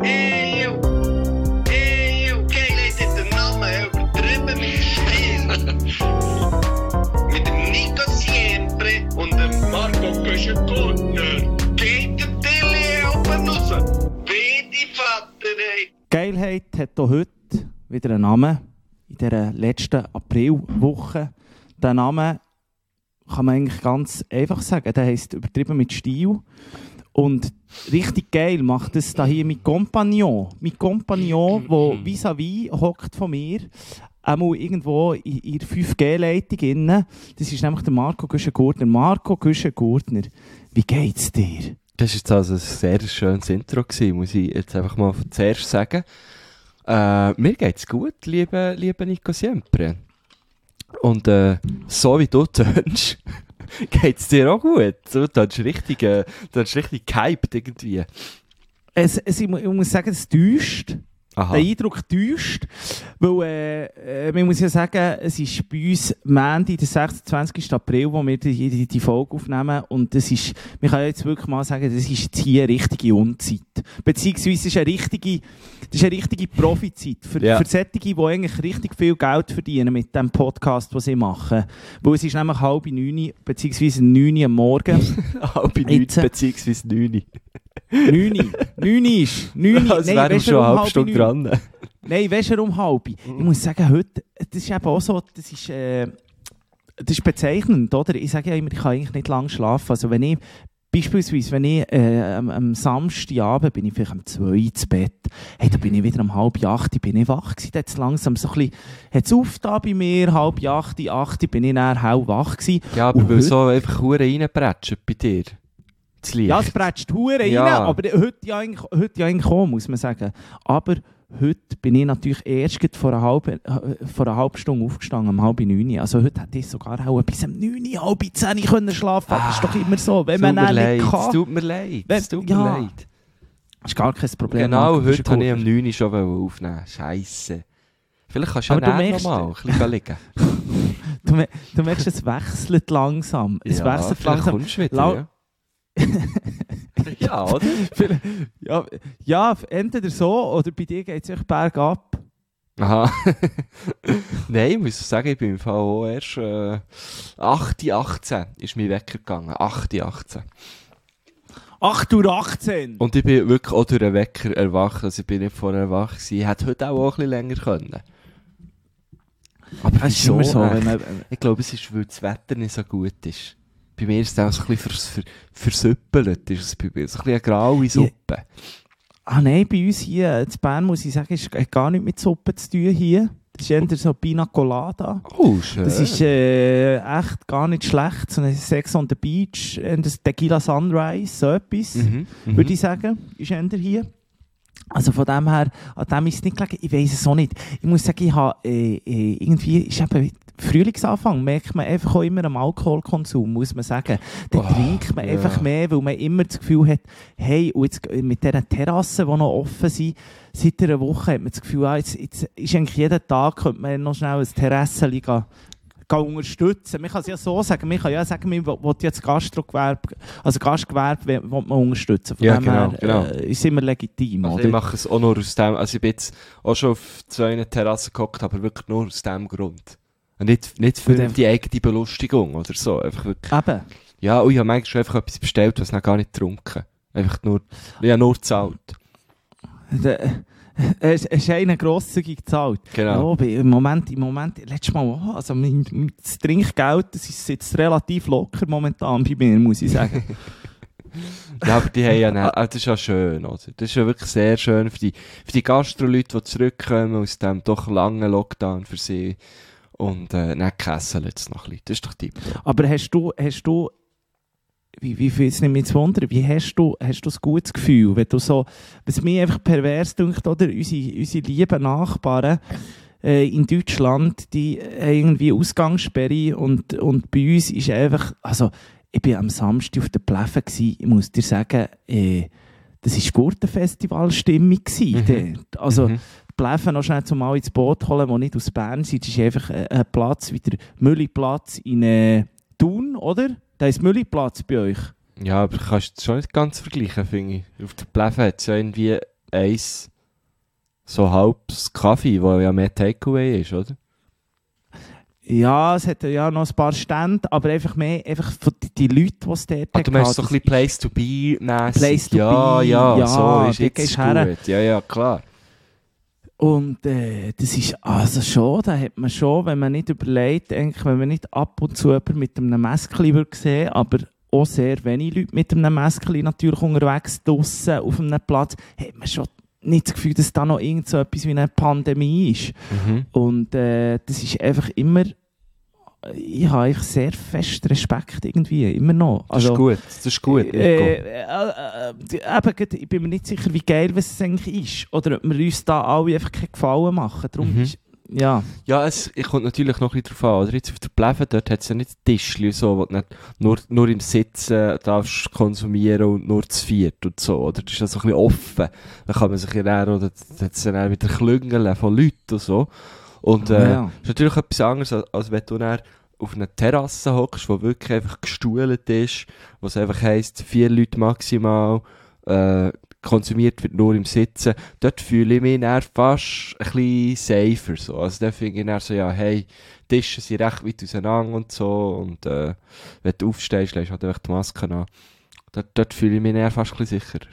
Geil hat den Namen übertrieben mit Stil. Mit dem Nico Siempre und dem Marco Köschen-Gurtner. Geht der Tilly oben raus. Wie die Vater, ey. Geilheit hat auch heute wieder einen Namen. In dieser letzten Aprilwoche. Der Name kann man eigentlich ganz einfach sagen. Der heisst übertrieben mit Stil. Und richtig geil macht es da hier mein Kompagnon. Mein Kompagnon, der vis-à-vis hockt von mir. Einmal irgendwo in der 5G-Leitung. Das ist nämlich der Marco Köschen-Gurtner. Marco Köschen-Gurtner, wie geht's dir? Das war jetzt also ein sehr schönes Intro gewesen, muss ich jetzt einfach mal zuerst sagen. Mir geht's gut, liebe Nico Siempre. Und so wie du tönst, geht's dir auch gut. Du tönst richtig gehypt irgendwie. Ich muss sagen, es täuscht. Aha. Der Eindruck täuscht, weil man muss ja sagen, es ist bei uns Montag, der 26. April, wo wir die Folge aufnehmen, und das ist, man kann ja jetzt wirklich mal sagen, das ist jetzt hier eine richtige Unzeit. Beziehungsweise es ist eine richtige Profizeit für solche, die eigentlich richtig viel Geld verdienen mit dem Podcast, den sie machen. Weil es ist nämlich 8:30, beziehungsweise 9 am Morgen. 8:30 beziehungsweise 9. 9 ist. 9. Also wären wir schon eine halbe Stunde dran. Nein, weißt du, um halb. Ich muss sagen, heute, das ist eben auch so, das ist bezeichnend, oder? Ich sage ja immer, ich kann eigentlich nicht lange schlafen. Also wenn ich am Samstagabend bin ich vielleicht um 2 ins Bett, hey, da bin ich wieder um 7:30, bin ich wach gewesen, da hat's langsam so ein bisschen, hat's aufgetan bei mir, 7:30, 8 bin ich dann hell wach gewesen. Ja, aber weil so einfach Huren reinprätschen bei dir. Ja, es prätscht Huren rein, aber heute ja eigentlich auch, muss man sagen. Aber heute bin ich natürlich erst vor einer halben Stunde aufgestanden, um 8:30. Also heute hätte ich sogar auch bis um 9, 9:30 können schlafen. Das ist doch immer so, wenn man nicht kann. Es tut mir leid. Das ist gar kein Problem. Genau, heute habe ich um 9 schon aufnehmen. Scheisse. Vielleicht kannst du ja nochmal ein bisschen liegen. Du merkst, es wechselt langsam. Es wechselt langsam. Kommst du wieder, ja, oder? Ja, entweder so, oder bei dir geht es echt bergab. Aha. Nein, ich muss sagen, ich bin im Fall auch erst 8:18 ist mein Wecker gegangen. 8:18. 8:18 Und ich bin wirklich auch durch den Wecker erwacht. Also ich bin nicht vorher wach gewesen. Ich hätte heute auch ein bisschen länger können. Aber das ist immer so. Ich glaube, es ist, weil das Wetter nicht so gut ist. Bei mir ist es auch so ein bisschen versüppelt. Ist es bei mir so ein bisschen eine graue Suppe. Nein, bei uns hier in Bern, muss ich sagen, hat gar nichts mit Suppe zu tun hier. Das ist eher so Pina Colada. Oh, schön. Das ist echt gar nicht schlecht. So ein Sex on the Beach, das Tequila Sunrise, so etwas, würde ich sagen, ist eher hier. Also von dem her, an dem ist es nicht gelegen. Ich weiss es auch nicht. Ich muss sagen, ich habe irgendwie, ist eben Frühlingsanfang, merkt man einfach auch immer am Alkoholkonsum, muss man sagen. Dann trinkt man einfach mehr, weil man immer das Gefühl hat, hey, und jetzt mit diesen Terrassen, die noch offen sind, seit einer Woche hat man das Gefühl, jetzt ist eigentlich jeden Tag, könnte man noch schnell ein Terrassen unterstützen. Man kann es ja so sagen, man kann ja sagen, man will jetzt Gastgewerbe will man unterstützen. Von dem her, ist immer legitim. Also oder? Ich mache es auch nur aus dem, also ich bin jetzt auch schon auf 2 Terrassen gehockt, aber wirklich nur aus dem Grund. Und nicht für die eigene Belustigung oder so. Einfach wirklich. Eben. Ja, und ich habe manchmal schon einfach etwas bestellt, was noch gar nicht getrunken. Einfach nur, nur gezahlt. Es ist einer grosszügig gezahlt. Genau. Ja, im Moment, letztes Mal, also das Trinkgeld, das ist jetzt relativ locker momentan bei mir, muss ich sagen. Ja, aber die haben ja nicht, das ist ja schön, oder? Das ist ja wirklich sehr schön für die Gastro-Leute, die zurückkommen aus dem doch langen Lockdown für sie. Und nicht kesseln jetzt noch ein bisschen. Das ist doch tipp. Aber hast du wie viel es nicht mehr zu wundern, wie hast du ein gutes Gefühl, wenn du so, was mir einfach pervers dünkt, oder unsere lieben Nachbarn in Deutschland, die haben irgendwie Ausgangssperre und bei uns ist einfach, also ich bin am Samstag auf der Pleffen gewesen, ich muss dir sagen, das war Gurtenfestival-Stimmung gewesen. Also Pleffen noch schnell mal ins Boot holen, die nicht aus Bern sind, das ist einfach ein Platz wie der Mülliplatz in Thun, oder? Da ist Mülliplatz bei euch. Ja, aber du kannst es schon nicht ganz vergleichen, finde ich. Auf der Pleffen hat es ja irgendwie eins so halbes Kaffee, wo ja mehr Takeaway ist, oder? Ja, es hat ja noch ein paar Stände, aber einfach mehr einfach von die Leute, die es dort Du meinst so ein bisschen Place to be mäßig. Place to ja, be, ja, ja, so ist dort jetzt gehst gut. her. Ja, klar. Und das ist also schon, da hat man schon, wenn man nicht überlegt, eigentlich, wenn man nicht ab und zu jemanden mit einem Mäskli würde sehen, aber auch sehr wenig Leute mit einem Mäskli natürlich unterwegs draussen auf einem Platz, hat man schon nicht das Gefühl, dass da noch irgend so etwas wie eine Pandemie ist. Und das ist einfach immer, ich habe eigentlich sehr fest Respekt irgendwie, immer noch. Also, das ist gut, Nico. Ich bin mir nicht sicher, wie geil es eigentlich ist. Oder ob wir uns da alle einfach keinen Gefallen machen. Darum ist, ja. Ja, es kommt natürlich noch ein bisschen drauf an. Oder jetzt auf der Pleven, dort hat es ja nicht Tischchen, so, wo du nicht nur im Sitzen darfst konsumieren und nur zu viert und so. Oder das ist ja so ein bisschen offen. Dann kann man sich ja dann, oder hat's dann wieder klüngeln von Leuten und so. Und ist natürlich etwas anderes, als wenn du dann auf einer Terrasse hockst, die wirklich einfach gestuhlt ist, wo es einfach heisst, 4 Leute maximal, konsumiert wird nur im Sitzen. Dort fühle ich mich dann fast ein bisschen safer. So. Also da finde ich dann so, ja, hey, Tische sind recht weit auseinander und so. Und wenn du aufstehst, lässt du halt einfach die Maske an. Dort fühle ich mich dann fast ein bisschen sicherer.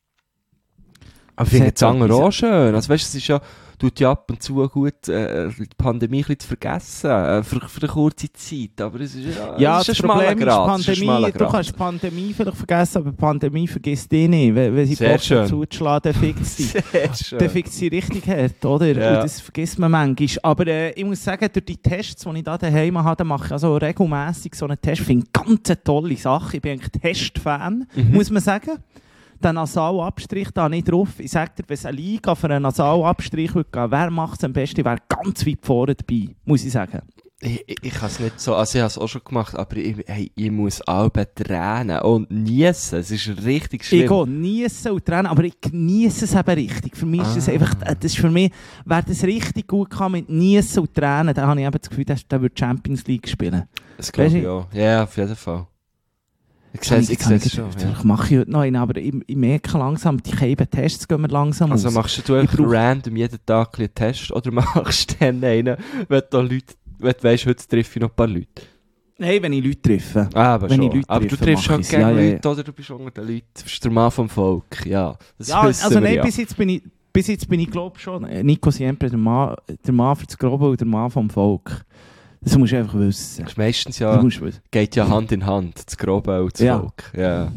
Aber ich finde das andere auch schön. Also weißt, es ist ja, tut ja ab und zu gut, die Pandemie ein bisschen zu vergessen, für eine kurze Zeit. Aber es ist ja, es das ist ein schmaler Problem Grad. ist Pandemie, du kannst die Pandemie vielleicht vergessen, aber die Pandemie vergisst dich nicht. Wenn sie Bock zuzuschlagen, dann fickt sie. Dann fickt sie richtig hart, oder? Ja. Und das vergisst man manchmal. Aber ich muss sagen, durch die Tests, die ich da daheim habe, mache ich also regelmässig so einen Test. Ich finde ganz eine tolle Sache. Ich bin eigentlich Testfan, muss man sagen. Den Nasalabstrich da nicht drauf. Ich sage dir, wenn es eine Liga für einen Nasalabstrich würde gehen, wer macht es am besten? Ich wäre ganz weit vorne dabei, muss ich sagen. Ich habe es nicht so, also ich habe es auch schon gemacht, aber ich muss alle tränen und niesen. Es ist richtig schlimm. Ich gehe niesen und tränen, aber ich genieße es eben richtig. Für mich ist das einfach, das ist für mich, wer das richtig gut kann mit Niesen und Tränen, dann habe ich eben das Gefühl, der würde Champions League spielen. Das glaube ich auch. Ja, auf jeden Fall. Ich sehe es schon. Ich mache heute noch einen, aber ich merke langsam, die Tests gehen mir langsam also aus. Machst du einfach random jeden Tag einen Test oder machst du dann einen, wenn du weisst, heute treffe ich noch ein paar Leute? Nein, wenn ich Leute treffe. Aber wenn schon. Ich Leute aber treffe, du triffst schon gerne Leute, ja. Oder du bist unter den Leuten. Du bist der Mann vom Volk, ja. Das also nein, bis jetzt bin ich glaube schon, Nico Siempre, der Mann für das Grobe und der Mann vom Volk. Das musst du einfach wissen. Das ist meistens ja, geht ja Hand in Hand, das Grobe und das Volk. Ja.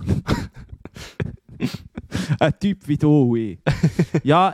Ein Typ wie du, ich. Ja,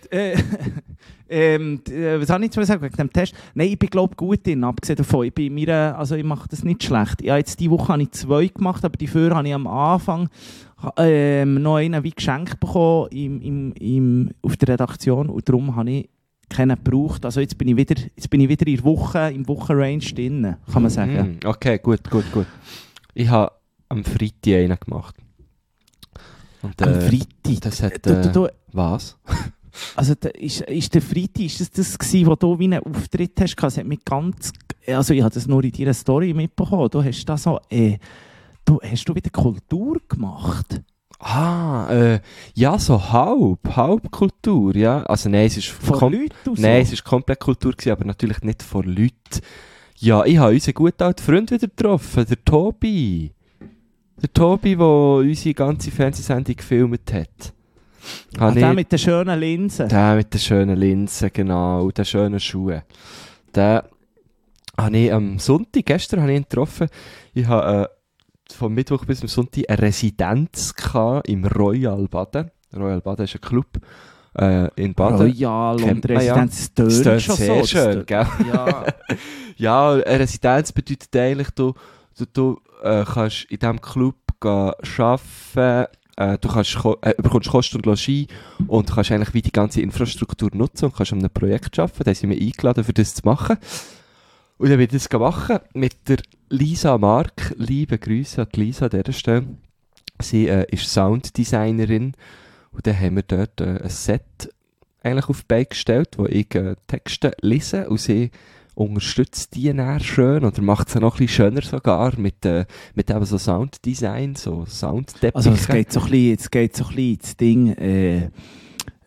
was habe ich zu sagen wegen dem Test? Nein, ich bin glaube gut drin, abgesehen davon. Ich mache das nicht schlecht. Ja, jetzt diese Woche habe ich 2 gemacht, aber dafür habe ich am Anfang noch einen wie geschenkt bekommen auf der Redaktion und darum habe ich keinen gebraucht. Also jetzt bin ich wieder in der Woche, im Wochenrange drin, kann man sagen. Okay, gut. Ich habe am Freitag einen gemacht. Und, am Freitag? Das hat, was? Also ist der Freitag, ist das gewesen, wo du wie einen Auftritt hast? Das hat mich also ich habe das nur in deiner Story mitbekommen. Du hast da so, hast du wieder Kultur gemacht? Ja, so halb Kultur, ja. Also nein, es ist von Leuten so. Nein, es ist komplett Kultur gewesen, aber natürlich nicht von Leuten. Ja, ich habe unseren guten alten Freund wieder getroffen, der Tobi. Der Tobi, der unsere ganze Fernsehsendung gefilmt hat. Der mit den schönen Linsen. Der mit den schönen Linsen, genau, und den schönen Schuhen. Den habe ich am Sonntag, gestern habe ich ihn getroffen. Ich habe vom Mittwoch bis zum Sonntag eine Residenz im Royal Baden. Royal Baden ist ein Club in Baden. Royal und Residenz, das tönt schon sehr so. Schön, gell? Ja. Ja, eine Residenz bedeutet eigentlich, du kannst in diesem Club arbeiten, du bekommst Kosten und Logis und kannst eigentlich wie die ganze Infrastruktur nutzen und kannst an einem Projekt arbeiten. Da sind wir eingeladen, für das zu machen. Und dann werde ich das machen mit der Lisa Mark. Liebe Grüße an Lisa an dieser Stelle. Sie ist Sounddesignerin und dann haben wir dort ein Set eigentlich auf die Beine gestellt, wo ich Texte lese und sie unterstützt die dann schön oder macht sie noch ein bisschen schöner sogar mit eben so Sounddesign, so Soundteppiche. Also es geht so ein bisschen ins Ding,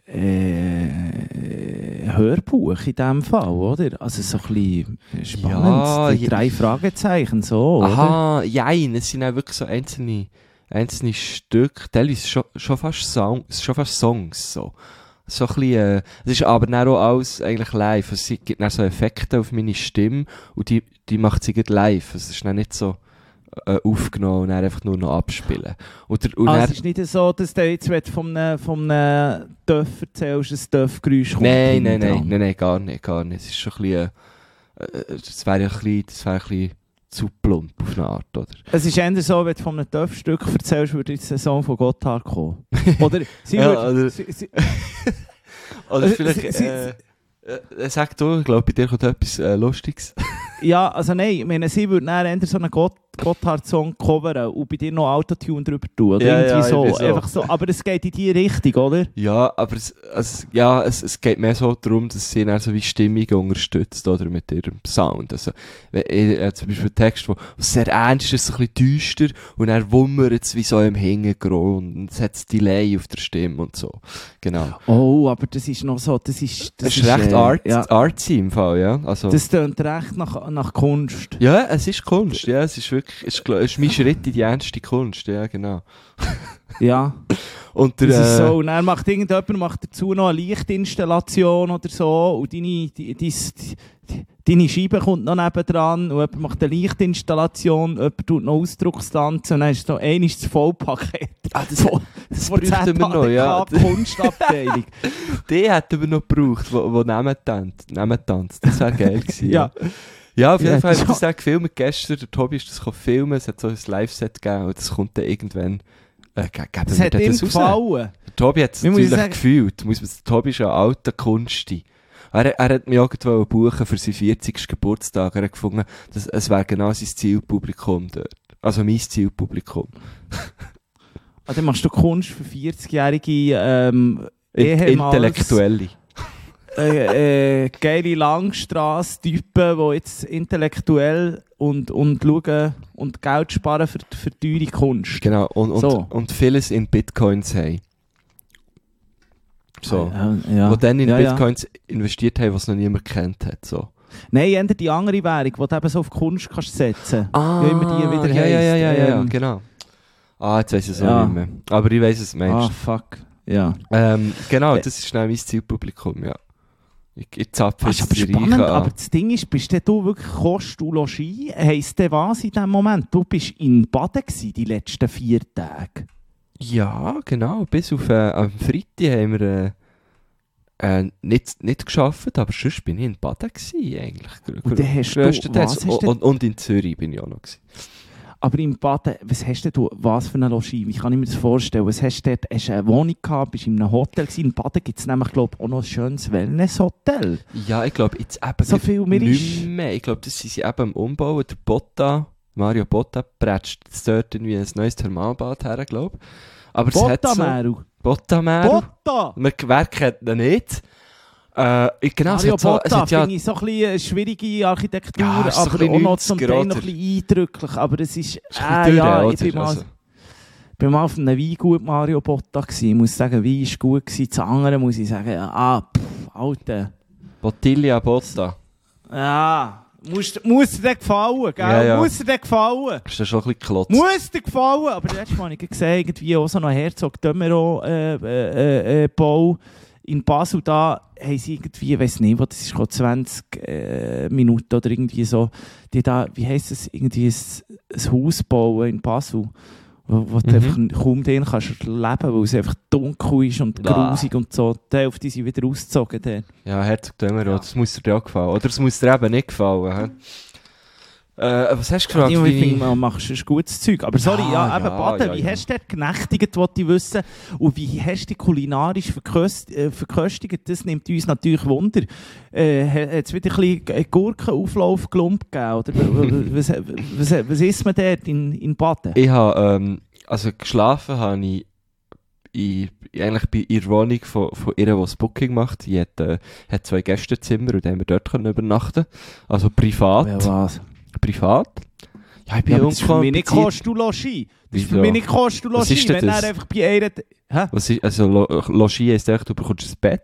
Hörbuch in diesem Fall, oder? Also so ein bisschen spannend. Ja, die 3 Fragezeichen, so, oder? Aha, jein, es sind auch wirklich so einzelne Stücke, teilweise schon fast Songs, so. So ein bisschen, es ist aber dann auch alles eigentlich live. Es gibt dann so Effekte auf meine Stimme und die macht sie gerade live. Es ist dann nicht so aufgenommen und dann einfach nur noch abspielen. Es ist nicht so, dass du jetzt vom einem Dörf erzählst, ein Dörfgeräusch kommt. Nein, gar nicht. Es ist schon ein bisschen, das wäre ein bisschen zu plump auf eine Art, oder? Es ist eher so, wenn du von einem Dörfstück erzählst, würde jetzt der Song von Gotthard kommen. Oder sie oder vielleicht, sag du, ich glaube, bei dir kommt etwas Lustiges. Ja, also nein, ich meine, sie würde dann eher so einen Gotthard-Song coveren und bei dir noch Autotune drüber tun, oder irgendwie so. Einfach so. Aber es geht in die Richtung, oder? Ja, aber es geht mehr so darum, dass sie dann so wie Stimmung unterstützt, oder, mit ihrem Sound. Also, zum Beispiel ein Text, der sehr ernst ist, so ein bisschen düster, und dann wummert es wie so im Hintergrund, und es hat das Delay auf der Stimme und so. Genau. Oh, aber das ist noch so, das ist recht artsy im Fall, ja. Also, das tönt recht nach Kunst. Ja, es ist Kunst, ja, es ist wirklich, es ist mein Schritt in die ernste Kunst, ja, genau. Ja. Und das ist so, und dann macht irgendjemand dazu noch eine Lichtinstallation oder so, und deine Scheibe kommt noch nebendran, und jemand macht eine Lichtinstallation, jemand tut noch Ausdruckstanzen, und dann ist so einiges das Vollpaket. Das bräuchten wir noch, ja. Kunstabteilung. Die hätten wir noch gebraucht, wo nebentanzt. Das wäre geil gewesen. Ja. Ja, auf jeden Fall habe ich das auch gefilmt gestern. Der Tobi ist das filmen, es hat so ein Live-Set gegeben und das kommt dann irgendwann. Das hat ihm gefallen. Der Tobi hat es natürlich gefühlt. Der Tobi ist ein alter Kunsti. Er hat mich irgendwo buchen für seinen 40. Geburtstag. Er hat gefunden, es wäre genau sein Zielpublikum dort. Also mein Zielpublikum. Dann machst du Kunst für 40-jährige Intellektuelle. Geile Langstrasse-Typen, die jetzt intellektuell und schauen und Geld sparen für teure Kunst. Genau, und vieles in Bitcoins haben. So. Ja. Wo dann in Bitcoins investiert haben, was noch niemand kennt hat. So. Nein, eher die andere Währung, die du eben so auf Kunst kannst setzen kannst. Wie immer die wieder ja, genau. Jetzt weiss ich es auch nicht mehr. Aber ich weiss es, Mensch. Fuck. Ja. Genau, das ist schnell mein Zielpublikum, ja. Ich zapfe jetzt die Reichen an. Aber das Ding ist, bist du wirklich Kost und Logis? Heisst denn was in diesem Moment? Du bist in Baden gewesen, die letzten 4 Tage. Ja, genau. Bis auf am Freitag haben wir nicht gearbeitet, aber sonst bin ich in Baden gewesen, eigentlich. Und dann hast du, und in Zürich bin ich auch noch gewesen. Aber im Baden, was hast du, was für ein Logis? Wie kann ich mir das vorstellen? Was hast du dort? Hast du eine Wohnung gehabt? Bist du in einem Hotel gewesen? In Baden gibt es nämlich, glaube ich, auch noch ein schönes Wellness-Hotel. Ja, ich glaube, jetzt eben so viel nicht mehr. Ich glaube, das sind sie eben am Umbauen. Der Mario Botta, prätscht dort irgendwie ein neues Thermalbad her, glaube ich. Aber Botta! Wer kennt ihn nicht? Genau, Mario Botta finde ich so ein bisschen eine schwierige Architektur, ja, aber so auch noch zum Teil noch ein bisschen eindrücklich. Aber es ist, ich bin mal auf einem Weingut Mario Botta gewesen. Ich muss sagen, Wein war gut gewesen. Das andere muss ich sagen, Alter. Bottiglia Botta. Ja, muss dir das gefallen, gell? Ja. Muss dir das gefallen? Ist das schon ein bisschen klotz? Muss dir gefallen? Aber letztes Mal habe ich gesehen, irgendwie auch so noch Herzog Dömero Bau in Basel, da haben sie irgendwie, ich weiss nicht, das ist 20 Minuten oder irgendwie so, die da, wie heisst es, irgendwie ein Haus bauen in Basel, wo du einfach kaum drin kannst leben, weil es einfach dunkel ist und grusig und so. Die Hälfte sind wieder ausgezogen. Dann. Ja, Herzog Dömero, das muss dir auch gefallen. Oder es muss dir eben nicht gefallen. Was hast du gefragt? Ich finde, man macht ein gutes Zeug. Aber sorry, Baden, wie hast du dort genächtigt, wollte ich wissen? Und wie hast du die kulinarisch verköstigt? Das nimmt uns natürlich Wunder. Hat es wieder ein bisschen Gurkenauflauf gelumpt gegeben? Oder was isst man dort in Baden? Ich habe, geschlafen habe ich eigentlich bei ihrer Wohnung von ihr, die das Booking macht. Die hat 2 Gästezimmer und dann haben wir dort übernachten. Also privat. Ja, was? Privat? Ja, ich bin Ja, das ist für mich nicht unkompliziert. Kost und Logis. Das ist für Wieso? mich nicht Kost und Was Logis, ist denn wenn das? er einfach bei einer... Hä? Was ist, also Logis heisst echt, du bekommst ein Bett.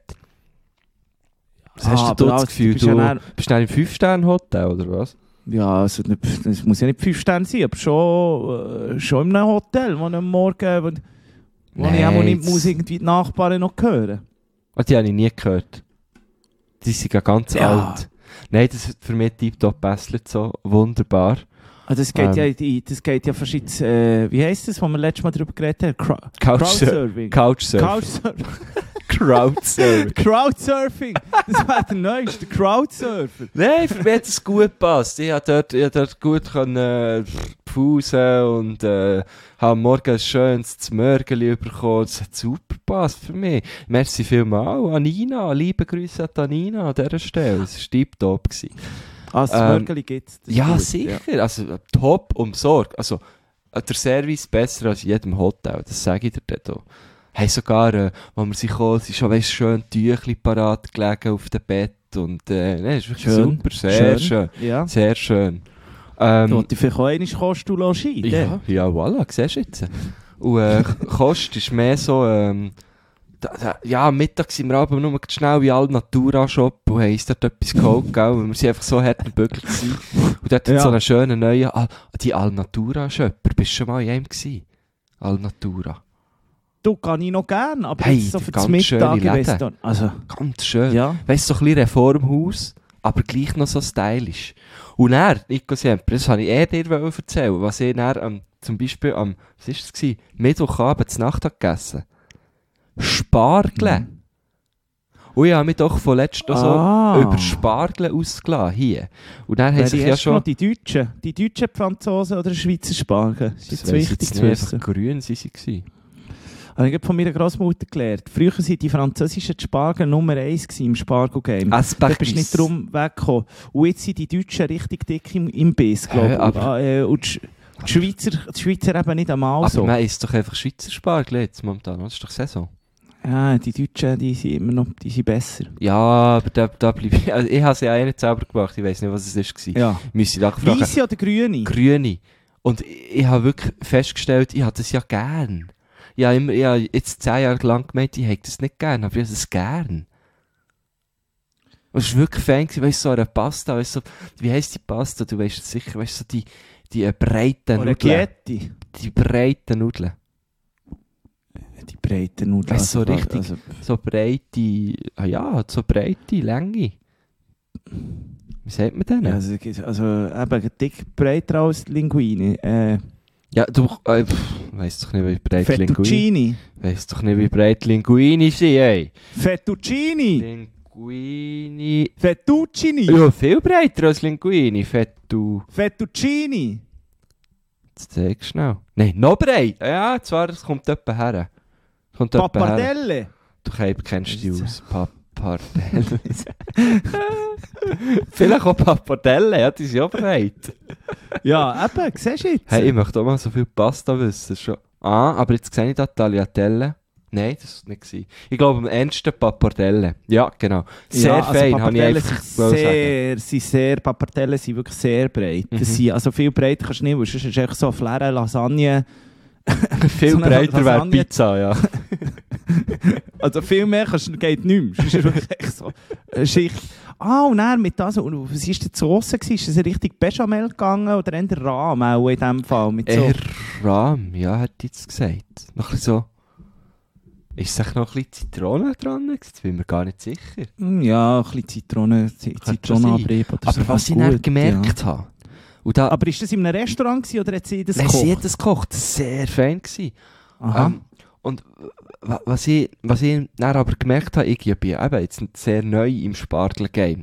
Was hast aber du das also, Gefühl, bist ja du dann- bist dann im 5-Sterne-Hotel oder was? Ja, also es muss ja nicht 5 Sterne sein, aber schon in einem Hotel, wo ich am Morgen... Wo ich auch nicht muss irgendwie die Nachbarn noch hören. Ah, die habe ich nie gehört. Die sind ja ganz Ja. alt. Nein, das ist für mich tiptop Bässlet so wunderbar. Also das geht ja fast jetzt, wie heisst das, wo wir letztes Mal darüber geredet haben? Crowdsurfing. Couchsurfing. Crowdsurfing. Crowdsurfing! Das wäre der neueste, der Crowdsurfer. Nein, für mich hat es gut gepasst. Ich konnte dort gut pfusen und habe am Morgen ein schönes Zmörgeli bekommen. Das hat super gepasst für mich. Merci vielmals an Nina. Liebe Grüße an Nina an dieser Stelle. Es war tiptop. Ah, das Mörgeli gibt es. Ja, sicher. Ja. Also top umsorgt. Also der Service besser als in jedem Hotel. Das sage ich dir dort auch. Hey, sogar, als wir sie kamen, sind schon schön Tüchli parat gelegen auf dem Bett. Und nee, ist wirklich Schön. super. Sehr schön. Ja. Sehr schön. Da wollte ich vielleicht auch einmal Kost und Logis. Ja, voilà, siehst du jetzt. Und Kost ist mehr so, ja, am Mittag sind wir aber nur schnell in Alnatura-Shop und haben uns dort etwas geholt, gell, weil wir sind einfach so hart gebügelt gewesen. Und dort hat so einen schönen neuen, die Alnatura-Shopper, bist du schon mal in einem gewesen? Alnatura. Du, kann ich noch gern, aber Hey, jetzt so für ganz das Mittag, schöne ich weiss Läden. da- Also, Ganz schön. ja. Weißt du, so ein bisschen Reformhaus, aber gleich noch so stylisch. Und er, Nico Siempre, das wollte ich dir erzählen, was ich dann zum Beispiel was war das gewesen? Mittwochabend zur Nacht gegessen. Spargel. Und ich habe mich doch von letztem so über Spargel ausgelassen, hier. Und dann haben sich ja schon... Die deutschen Franzosen oder Schweizer Spargel. Das ist jetzt weiss wichtig jetzt zu nicht, wissen. einfach grün sie waren. Habe ich gerade von meiner Großmutter gelernt. Früher waren die französischen Spargel Nummer 1 im Spargel-Game. Da bist du nicht drum weggekommen. Und jetzt sind die Deutschen richtig dick im Biss, glaube ich. aber- Und die Schweizer eben nicht einmal Aber so. man isst doch einfach Schweizer Spargel jetzt momentan, das ist doch Saison. Ja, die Deutschen, die sind immer noch besser. Ja, aber da bleibe ich... Also ich habe sie ja nicht selber gemacht, ich weiss nicht, was es war. Ja. Müsste ich da fragen. Weisse oder grüne? Grüne. Und ich habe wirklich festgestellt, ich habe das ja gern. Ich habe jetzt 10 Jahre lang gemeint, ich hätte das nicht gern, aber ich habe das gern. Und es war wirklich Fan, weißt du, so eine Pasta, weißt du, wie heisst die Pasta? Du weißt es sicher, weißt du, so die breiten Nudeln. Orecchietti. Die breiten Nudeln. Die breiten Nudeln. Weißt du, so richtig, Also, so breite, so breite Länge. Wie sagt man denn? ja, also eben dick breiter als Linguine. Ja, du weißt doch nicht, wie breit Linguini. Fettuccini. Weißt doch nicht, wie breit Linguini sind, ey. Fettuccini. Linguini. Fettuccini. Ja, viel breiter als Linguini. Fettuccini. Jetzt zeig schnell. Nein, noch breit. Ja, zwar, das kommt etwa her. Pappardelle. Du kennst die aus. Pappardelle. Vielleicht auch Pappardelle, ja, die sind ja breit. Ja, eben, siehst du jetzt? Hey, ich möchte auch mal so viel Pasta wissen. Schon. Aber jetzt sehe ich da Tagliatelle. Nein, das war nicht gewesen. Ich glaube, am ernsten Pappardelle. Ja, genau. Sehr fein, habe ich einfach sagen. Pappardellen sind wirklich sehr breit. Das sind, also viel breiter kannst du nicht, weil sonst ist es echt so Flair, Lasagne. Viel so eine breiter wäre Lasagne. Pizza, ja. Also viel mehr geht nicht mehr. Sonst ist es wirklich echt so eine Schicht. Und dann mit das, und was war die Soße? Ist es richtig Bechamel gegangen oder eher Rahm auch in diesem Fall? Mit so. Eher Rahm, ja, hat jetzt gesagt. Noch ein so... Ist es noch ein bisschen Zitrone dran? Jetzt bin ich mir gar nicht sicher. Ja, ein bisschen Zitronenabrieb oder so. Aber was ich dann gemerkt habe... Da, aber ist das in einem Restaurant gewesen, oder hat sie das gekocht? Sie hat das gekocht. Sehr fein gewesen. Aha. Und was ich dann aber gemerkt habe, ich bin eben jetzt sehr neu im Spargel-Game.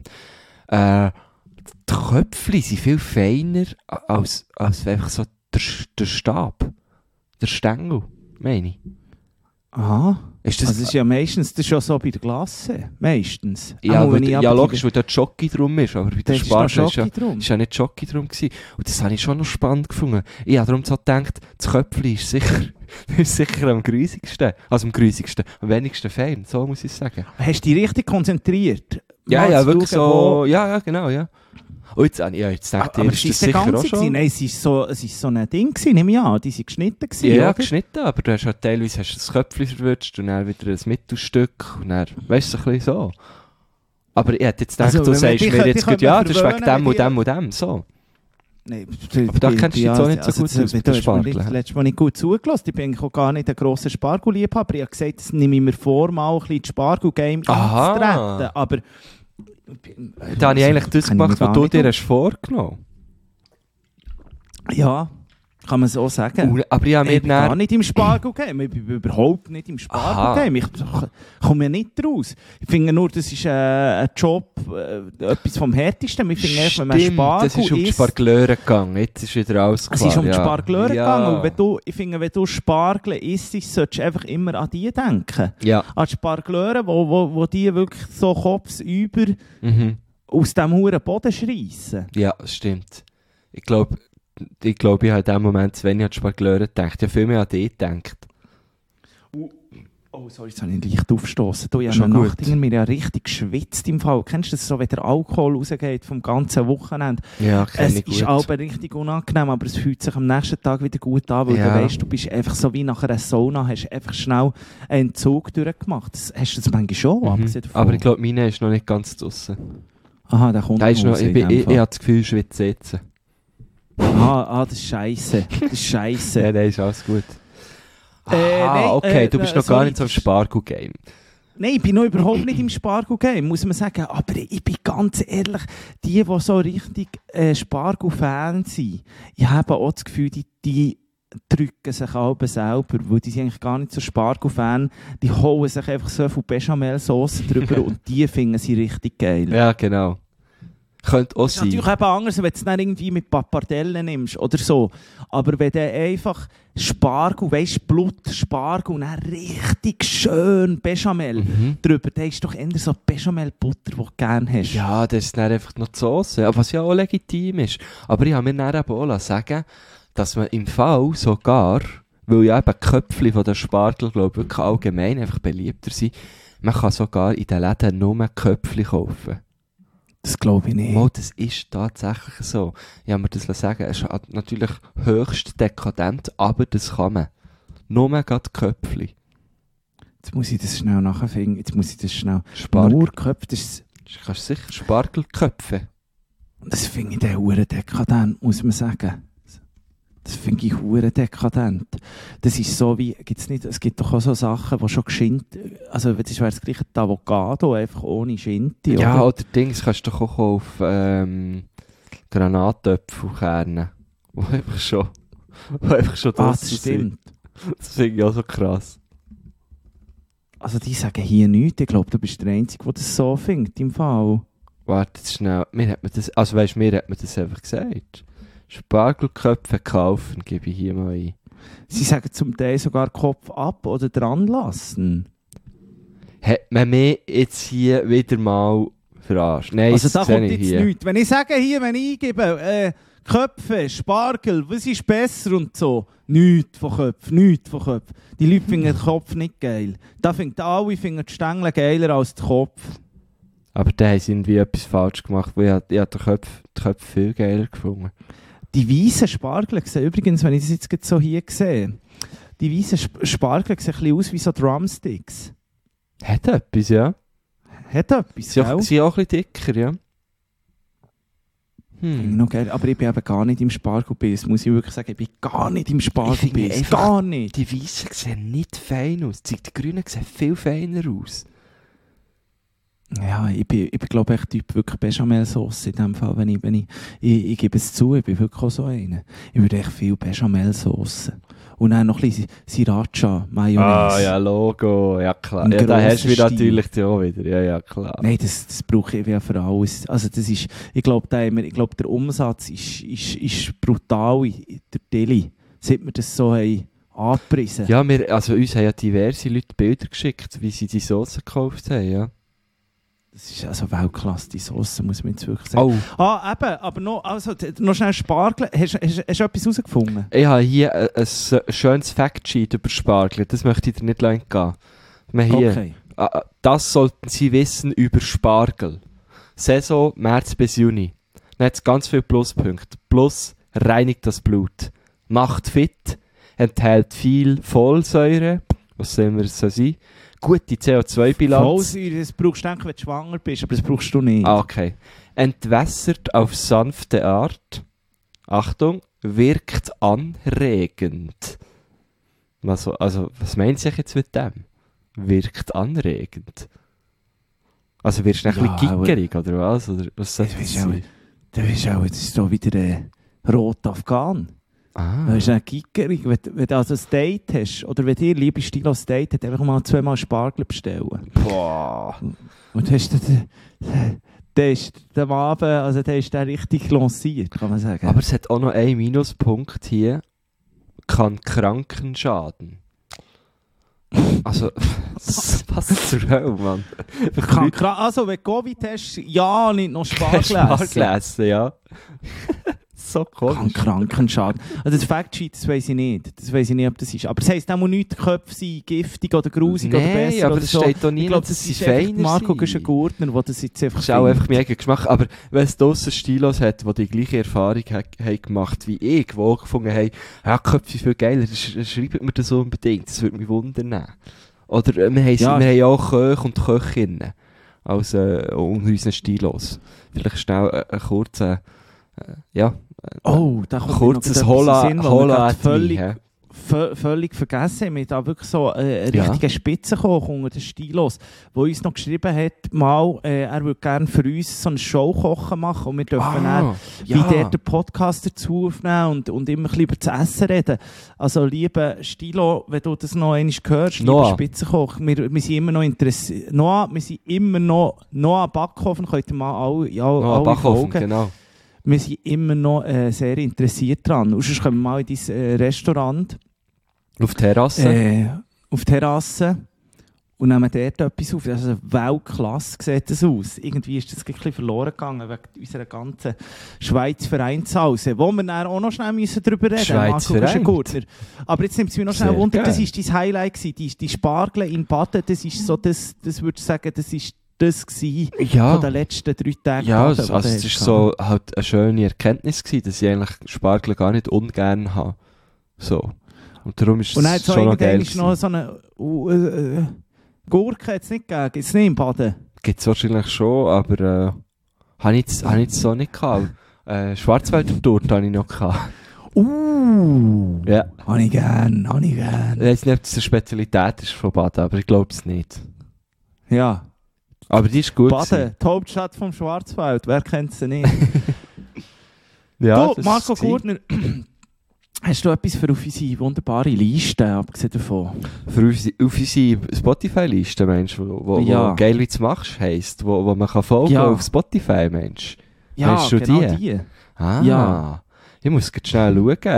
Die Köpfchen sind viel feiner als einfach so der Stab. Der Stängel, meine ich. Aha. Ist das, Also das ist ja meistens das ist schon so bei der Glasse. Meistens. ja, Auch wenn ich logisch, weil dort Schoki drum ist, aber bei der ist noch Spargel Schoki drum. ist ja nicht Schoki drum gewesen. Und das habe ich schon noch spannend gefunden. Ich habe darum so gedacht, das Köpfchen ist sicher am grusigsten. Also am grusigsten, am wenigsten fein, so muss ich sagen. Hast du dich richtig konzentriert? Ja, Mal ja, zu wirklich schauen, so, ja, genau, ja. Und jetzt denkt ihr, aber ist es das ist der sicher auch ganze schon? gewesen. Nein, es ist so ein Ding gewesen, nehme ich an. Die sind geschnitten gewesen, Ja, oder? geschnitten, aber du hast halt teilweise das Köpfchen verwünscht und dann wieder ein Mittelstück und dann, weißt du, so ein bisschen so. Aber ich hätte jetzt gedacht, Also, du wenn sagst die mir können- jetzt die gut, können ja, wir das ist wegen verwöhnen, dem und dem und dem, so. Nein, Aber da kennst du dich jetzt auch nicht so gut aus mit den Spargeln. Das letzte Mal nicht gut zugelassen. Ich bin eigentlich auch gar nicht ein grosser Spargelliebhaber. Ich habe gesagt, das nehme ich mir vor, mal ein bisschen ins Spargel-Game Aha. einzutreten. Aber... Da habe ich eigentlich das Kann ich gemacht, mir was gar du nicht dir hast vorgenommen. Ja, kann man so sagen. Aber ich habe mir Ich bin gar dann... nicht im Spargel-Game. Ich bin überhaupt nicht im Spargel-Game. Ich komme ja nicht raus. Ich finde nur, das ist ein Job, etwas vom Härtesten. Ich finde, wenn man Stimmt, Spargel das ist um die isst, Sparglöre gegangen. Jetzt ist wieder alles klar. es ist um die ja. Sparglöre Ja. gegangen. Und ich finde, wenn du Spargel isst, solltest du einfach immer an die denken. Ja. An die Sparglöre, wo die wirklich so kopfsüber Mhm. aus dem huren Boden schreissen. Ja, das stimmt. Ich glaube, ich habe in dem Moment zu wenig an die Sparglöre gedacht. Ich habe viel mehr an die gedacht. Oh, sorry, jetzt habe ich leicht aufgestossen. Ich habe Schon eine gut. Nacht irgendwie ja richtig geschwitzt im Fall. Kennst du das so, wenn der Alkohol rausgeht vom ganzen Wochenende? Ja, kenne Es ich gut. ist aber richtig unangenehm, aber es fühlt sich am nächsten Tag wieder gut an, weil Ja. du weißt, du bist einfach so wie nach einer Sauna, hast einfach schnell einen Entzug durchgemacht. Hast du das manchmal schon, abgesehen davon? Aber ich glaube, meine ist noch nicht ganz draussen. Aha, der kommt Da ist noch, raus in ich dem Fall. habe das Gefühl, ich schwitze jetzt. Das ist scheisse. Das ist scheisse. Ja, nein, ist alles gut. nein, Okay, du bist noch gar sorry, nicht so im Spargel-Game. Nein, ich bin noch überhaupt nicht im Spargel-Game, muss man sagen. Aber ich bin ganz ehrlich, die so richtig Spargel-Fan sind, ich habe auch das Gefühl, die drücken sich alle selber, weil die sind eigentlich gar nicht so Spargel-Fan. Die holen sich einfach so viel Bechamel-Sauce drüber und die finden sie richtig geil. Ja, genau. Könnte auch Das ist sein. natürlich eben anders, wenn du es dann irgendwie mit Pappardellen nimmst oder so. Aber wenn du einfach Spargel, weisst Blut, Spargel und dann richtig schön Bechamel drüber, dann ist doch eher so Bechamel-Butter, die du gerne hast. Ja, das ist dann einfach noch die Sauce, was ja auch legitim ist. Aber ich habe mir dann eben auch sagen, dass man im Fall sogar, weil ja eben die Köpfchen von den Spargel, glaube ich, wirklich allgemein einfach beliebter sind, man kann sogar in den Läden nur Köpfchen kaufen. Das glaube ich nicht. Mal, das ist tatsächlich so. Ich habe mir das sagen, es ist natürlich höchst dekadent, aber das kann man. Nur gerade Köpfchen. Jetzt muss ich das schnell nachfinden. Jetzt muss ich das schnell... Spargel. Nur Köpfe, das Kannst du sicher Spargelköpfe. finde ich dann hure dekadent, muss man sagen. Das finde ich hure dekadent. Das ist so wie, es gibt doch auch so Sachen, die schon geschint, also das wäre das gleiche Avocado, einfach ohne Schinti, Ja, oder? oder Dings kannst du doch auch kaufen, Granatäpfelkerne. Wo einfach schon Das draussen sind. stimmt. Das finde ich auch so krass. Also die sagen hier nichts, ich glaube, du bist der Einzige, der das so findet, im Fall. Warte jetzt schnell. Mir hat man das einfach gesagt. Spargelköpfe kaufen, gebe ich hier mal ein. Sie sagen zum Teil sogar Kopf ab oder dran lassen. Hat man mich jetzt hier wieder mal verarscht? Nein, Also das da sehe kommt ich jetzt hier. nichts. Wenn ich sage hier, wenn ich eingebe, Köpfe, Spargel, was ist besser und so? Nichts von Köpfen, nichts von Köpfen. Die Leute finden den Kopf nicht geil. Da finden alle die Stängel geiler als den Kopf. Aber da haben sie irgendwie etwas falsch gemacht, weil ich habe die Köpfe viel geiler gefunden. Die weißen Spargel sehen übrigens, wenn ich das jetzt gerade so hier sehe, die weißen Spargel sehen ein bisschen aus wie so Drumsticks. Hat etwas, ja. Hat etwas, Sie gell? sind auch ein bisschen dicker, ja. Finde ich noch geil. Aber ich bin eben gar nicht im Spargelbiss, muss ich wirklich sagen. Ich bin gar nicht im Spargelbiss. einfach- Gar nicht. Die Weißen sehen nicht fein aus. Die Grünen sehen viel feiner aus. Ja, ich bin glaube ich, Typ wirklich Bechamelsauce in dem Fall. Wenn ich gebe es zu, ich bin wirklich auch so einer. Ich würde echt viel Bechamelsauce. Und dann noch ein bisschen Sriracha, Mayonnaise. Ah, ja, Logo. Ja, klar. Im Ja, da hast du grossen natürlich auch wieder. Ja, ja, klar. Nein, das brauche ich ja für alles. Also das ist, ich glaube, der Umsatz ist brutal durch Deli. Seit wir das so haben angepriesen. Ja, uns haben ja diverse Leute Bilder geschickt, wie sie die Soße gekauft haben, ja. Das ist also Weltklasse, die Sauce, muss man jetzt wirklich sagen. Oh, Eben, aber noch schnell Spargel. Hast du etwas herausgefunden? ich habe hier ein schönes Factsheet über Spargel. Das möchte ich dir nicht entgehen. Wir haben hier, Okay. das sollten Sie wissen über Spargel. Saison März bis Juni. Dann hat es ganz viele Pluspunkte. Plus reinigt das Blut, macht fit, enthält viel Folsäure, was soll wir so sein? Gute CO2-Bilanz. Folsäure, das brauchst du eigentlich, wenn du schwanger bist, aber das brauchst du nicht. Ah, okay. Entwässert auf sanfte Art. Achtung, wirkt anregend. Also, was meint sich jetzt mit dem? Wirkt anregend. Also wirst du ein bisschen gickerig, oder was? Oder was soll das sein? Du bist auch, das ist doch wieder rot Afghan. Du bist auch gickerig. Wenn du also ein Date hast, oder wenn dir liebe Stilo ein Date hat, einfach mal 2-mal Spargel bestellen. Boah. Und hast du der ist am Abend, also der ist der richtig lanciert, kann man sagen. Aber es hat auch noch einen Minuspunkt hier. Kann Kranken schaden. Also, was zur Hölle, Mann. Also, wenn du Covid hast, ja, nicht noch Spargel essen, ja. So komisch. Kann Krankenschaden. Also das Factsheet, das weiss ich nicht. Das weiss ich nicht, ob das ist. Aber es heisst auch mal nicht, die Köpfe sind giftig oder grusig oder besser. Nein, aber das steht doch nie, ich glaube, das ist einfach Marco Güschen-Gurtner, der das jetzt einfach... Das ist auch einfach mega Geschmack. Aber wenn es draussen Stilos hat, die die gleiche Erfahrung haben gemacht wie ich, die auch gefunden haben, ja, Köpfe sind viel geiler, dann schreibt mir das unbedingt. Das würde mich wundern. Oder wir haben auch Köche und Köchinnen als unter unseren Stilos. Vielleicht schnell einen kurzen... da kommt kurzes Hola völlig vergessen. Wir haben da wirklich so einen richtigen Spitzenkoch unter den Stilos, der uns noch geschrieben hat, er würde gerne für uns so eine Showkochen machen und wir dürfen dann wieder den Podcast dazu aufnehmen und immer ein bisschen über das Essen reden. Also, lieber Stilo, wenn du das noch einmal hörst, lieber Spitzenkoch, wir sind immer noch interessiert. Noah, wir sind immer noch Backhofen, könnt ihr mal alle Backhofen, folgen. genau. Wir sind immer noch sehr interessiert daran. Und sonst kommen wir mal in dein Restaurant. Auf Terrasse. Auf Terrasse. Und nehmen dort etwas auf. Also Weltklasse sieht das aus. Irgendwie ist das ein bisschen verloren gegangen wegen unserer ganzen Schweiz Vereinshause, wo wir dann auch noch schnell darüber reden müssen. Aber jetzt nimmt es mich noch schnell Wunder, das war dein Highlight gewesen. Die Spargel in Baden, das ist so, das würde ich sagen, das ist das von den letzten 3 Tagen. Ja, es war so halt eine schöne Erkenntnis gewesen, dass ich eigentlich Spargel gar nicht ungern habe. So. Und darum ist es schon noch geil. Und noch so eine Gurke hat es nicht gegeben, gibt es nicht im Baden? Gibt es wahrscheinlich schon, aber habe ich jetzt so nicht gehabt. Schwarzwälder Torte habe ich noch gehabt. Ja. Habe ich gern. Ich weiß nicht, ob das eine Spezialität ist von Baden, aber ich glaube es nicht. Ja. Aber die ist gut. Baden, die Hauptstadt vom Schwarzwald, wer kennt sie nicht? Ja, du, Marco Gurtner, hast du etwas für auf unsere wunderbare Liste, abgesehen davon? Für auf unsere Spotify-Liste, Mensch, wo «Geil, wie du machst» heisst, wo man kann folgen auf Spotify, Mensch. Ja, hast du genau die. Ich muss jetzt schnell schauen.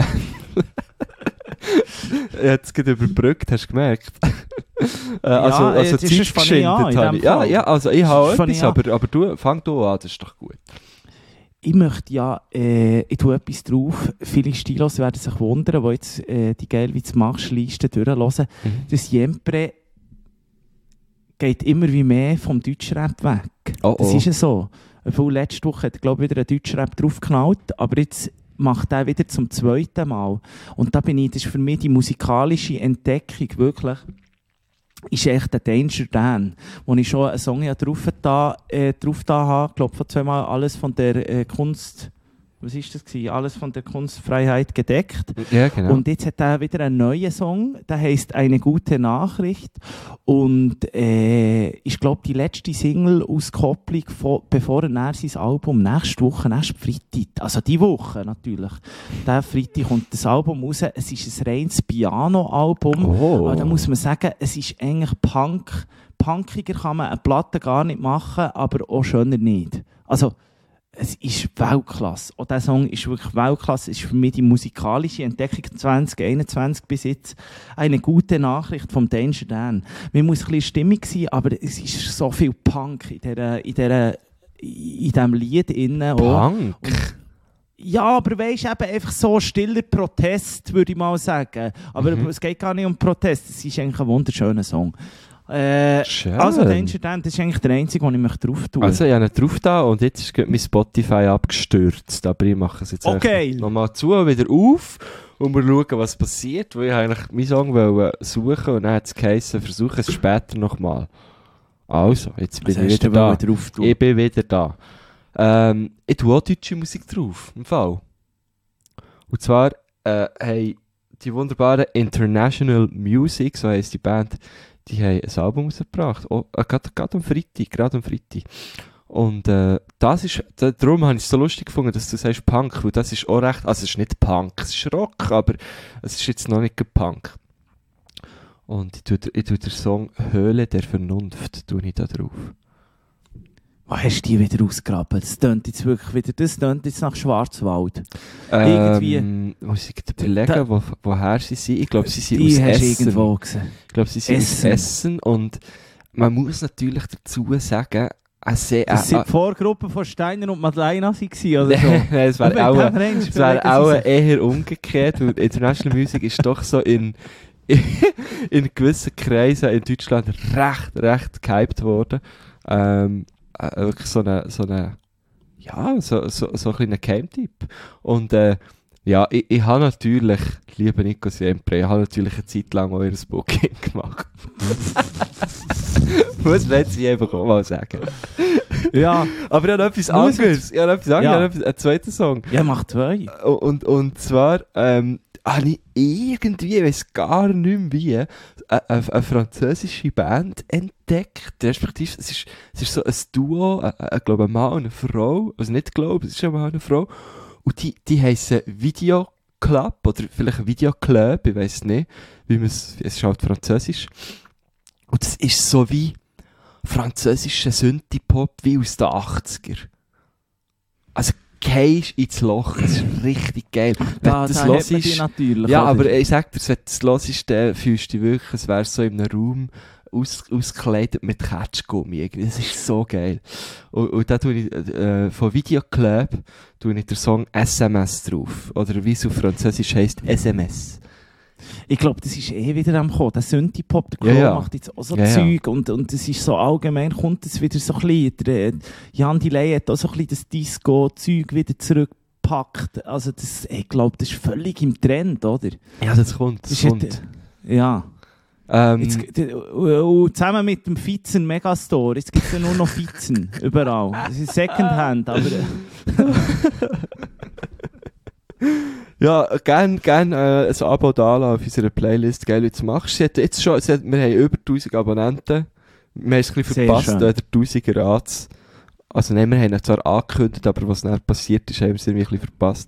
Ich habe es gerade überbrückt, hast du gemerkt? Also Zeit geschindet habe ich. Ja, also ich habe etwas, aber fang du an, das ist doch gut. Ich möchte ich tue etwas drauf. Viele Stilos werden sich wundern, die jetzt die «Geil, wie du machst» Liste durchhören. Das Jempre geht immer wie mehr vom Deutschrap weg. Das ist ja so. Letzte Woche hat, glaube ich, wieder ein Deutschrap draufgeknallt, aber jetzt macht er wieder zum 2. Mal. Und das ist für mich die musikalische Entdeckung, wirklich, ist echt der Danger Dan, wo ich schon einen Song drauf da habe, ich glaube, von 2 Mal alles von der Kunst... Was war das gewesen? Alles von der Kunstfreiheit gedeckt. Ja, genau. Und jetzt hat er wieder einen neuen Song, der heisst «Eine gute Nachricht». Und ich glaube, die letzte Single-Auskopplung, bevor er sein Album nächste Woche, nächste Freitag, also die Woche natürlich, der Freitag kommt das Album raus. Es ist ein reines Piano-Album. Aber da muss man sagen, es ist eigentlich Punk. Punkiger kann man eine Platte gar nicht machen, aber auch schöner nicht. Also, es ist Weltklasse. Auch dieser Song ist wirklich Weltklasse. Es ist für mich die musikalische Entdeckung 2021 bis jetzt eine gute Nachricht vom Danger Dan. Man muss ein bisschen stimmig sein, aber es ist so viel Punk in diesem Lied drin. Punk? Ja, aber weisst eben einfach so stiller Protest, würde ich mal sagen. Aber es geht gar nicht um Protest. Es ist eigentlich ein wunderschöner Song. Schön. Also Danger Dan, das ist eigentlich der einzige, den ich mich drauf tue. Also ich habe ihn drauf da und jetzt ist gerade mein Spotify abgestürzt. Aber ich mache es jetzt nochmal zu und wieder auf und wir schauen, was passiert. Weil ich eigentlich meinen Song suchen und dann hat es geheißen, versuche es später nochmal. Also, jetzt bin ich wieder da. Ich bin wieder da. Ich tue auch deutsche Musik drauf, im Fall. Und zwar haben die wunderbaren International Music, so heisst die Band, die haben ein Album rausgebracht. Oh, gerade am Freitag. Und das ist, darum habe ich es so lustig gefunden, dass du sagst Punk, weil das ist auch recht, also es ist nicht Punk, es ist Rock, aber es ist jetzt noch nicht Punk. Und ich tue den Song Höhle der Vernunft tue ich da drauf. Oh, hast du die wieder ausgegraben? Das tönt jetzt wirklich wieder, das tönt jetzt nach Schwarzwald. Irgendwie. Muss ich überlegen, woher sie sind? Ich glaube, sie sind die aus hast Essen. Irgendwo gesehen. Ich glaube, sie sind aus Essen und man muss natürlich dazu sagen, das sind die Vorgruppen von Steiner und Madeleine waren, oder so? Nein, es wäre auch eher umgekehrt, weil International Music ist doch so in gewissen Kreisen in Deutschland recht gehypt worden. Wirklich so ein kleiner Geheimtipp. Und ja, ich habe natürlich, liebe Nico Siempre, ich habe natürlich eine Zeit lang euer Booking gemacht. Muss man jetzt einfach auch mal sagen. Ja. Aber ich habe etwas anderes. Ich habe einen zweiten Song. Ja, mach zwei. Und zwar habe ich irgendwie, ich weiss gar nicht mehr wie, eine französische Band entdeckt. Respektive, es ist so ein Duo, ich glaube, ein Mann und eine Frau. Also nicht glaube, es ist ein Mann und eine Frau. Und die heissen Video Club oder vielleicht Video Club, ich weiss nicht, es ist halt französisch. Und das ist so wie französischer Synthie-Pop wie aus den 80er. Also gehst ins Loch, das ist richtig geil. Das hört man die natürlich. Ja, oder? aber ich sag dir, wenn du das hörst, dann fühlst du dich wirklich, es wäre so in einem Raum ausgekleidet mit Ketschgummi. Irgendwie. Das ist so geil. Und da tue ich von Videoclub tue ich den Song SMS drauf. Oder wie es auf Französisch heisst, SMS. Ich glaube, das ist wieder am Kommen. Der Synthie-Pop, der Klo macht jetzt auch so Zeug. Und das ist so allgemein, kommt es wieder so ein bisschen. Jan Delay hat auch so ein bisschen das Disco-Zeug wieder zurückgepackt. Also ich glaube, das ist völlig im Trend, oder? Ja, das kommt. Ja. Zusammen mit dem Fitzen Megastore. Jetzt gibt es ja nur noch Fitzen überall. Das ist Secondhand, aber... Ja, gerne ein Abo da auf unserer Playlist, geil, wie du machst. Wir haben über 1000 Abonnenten. Wir haben es ein bisschen verpasst, der 1000er Rats. Also nein, wir haben ihn zwar angekündigt, aber was dann passiert ist, haben wir es irgendwie ein bisschen verpasst.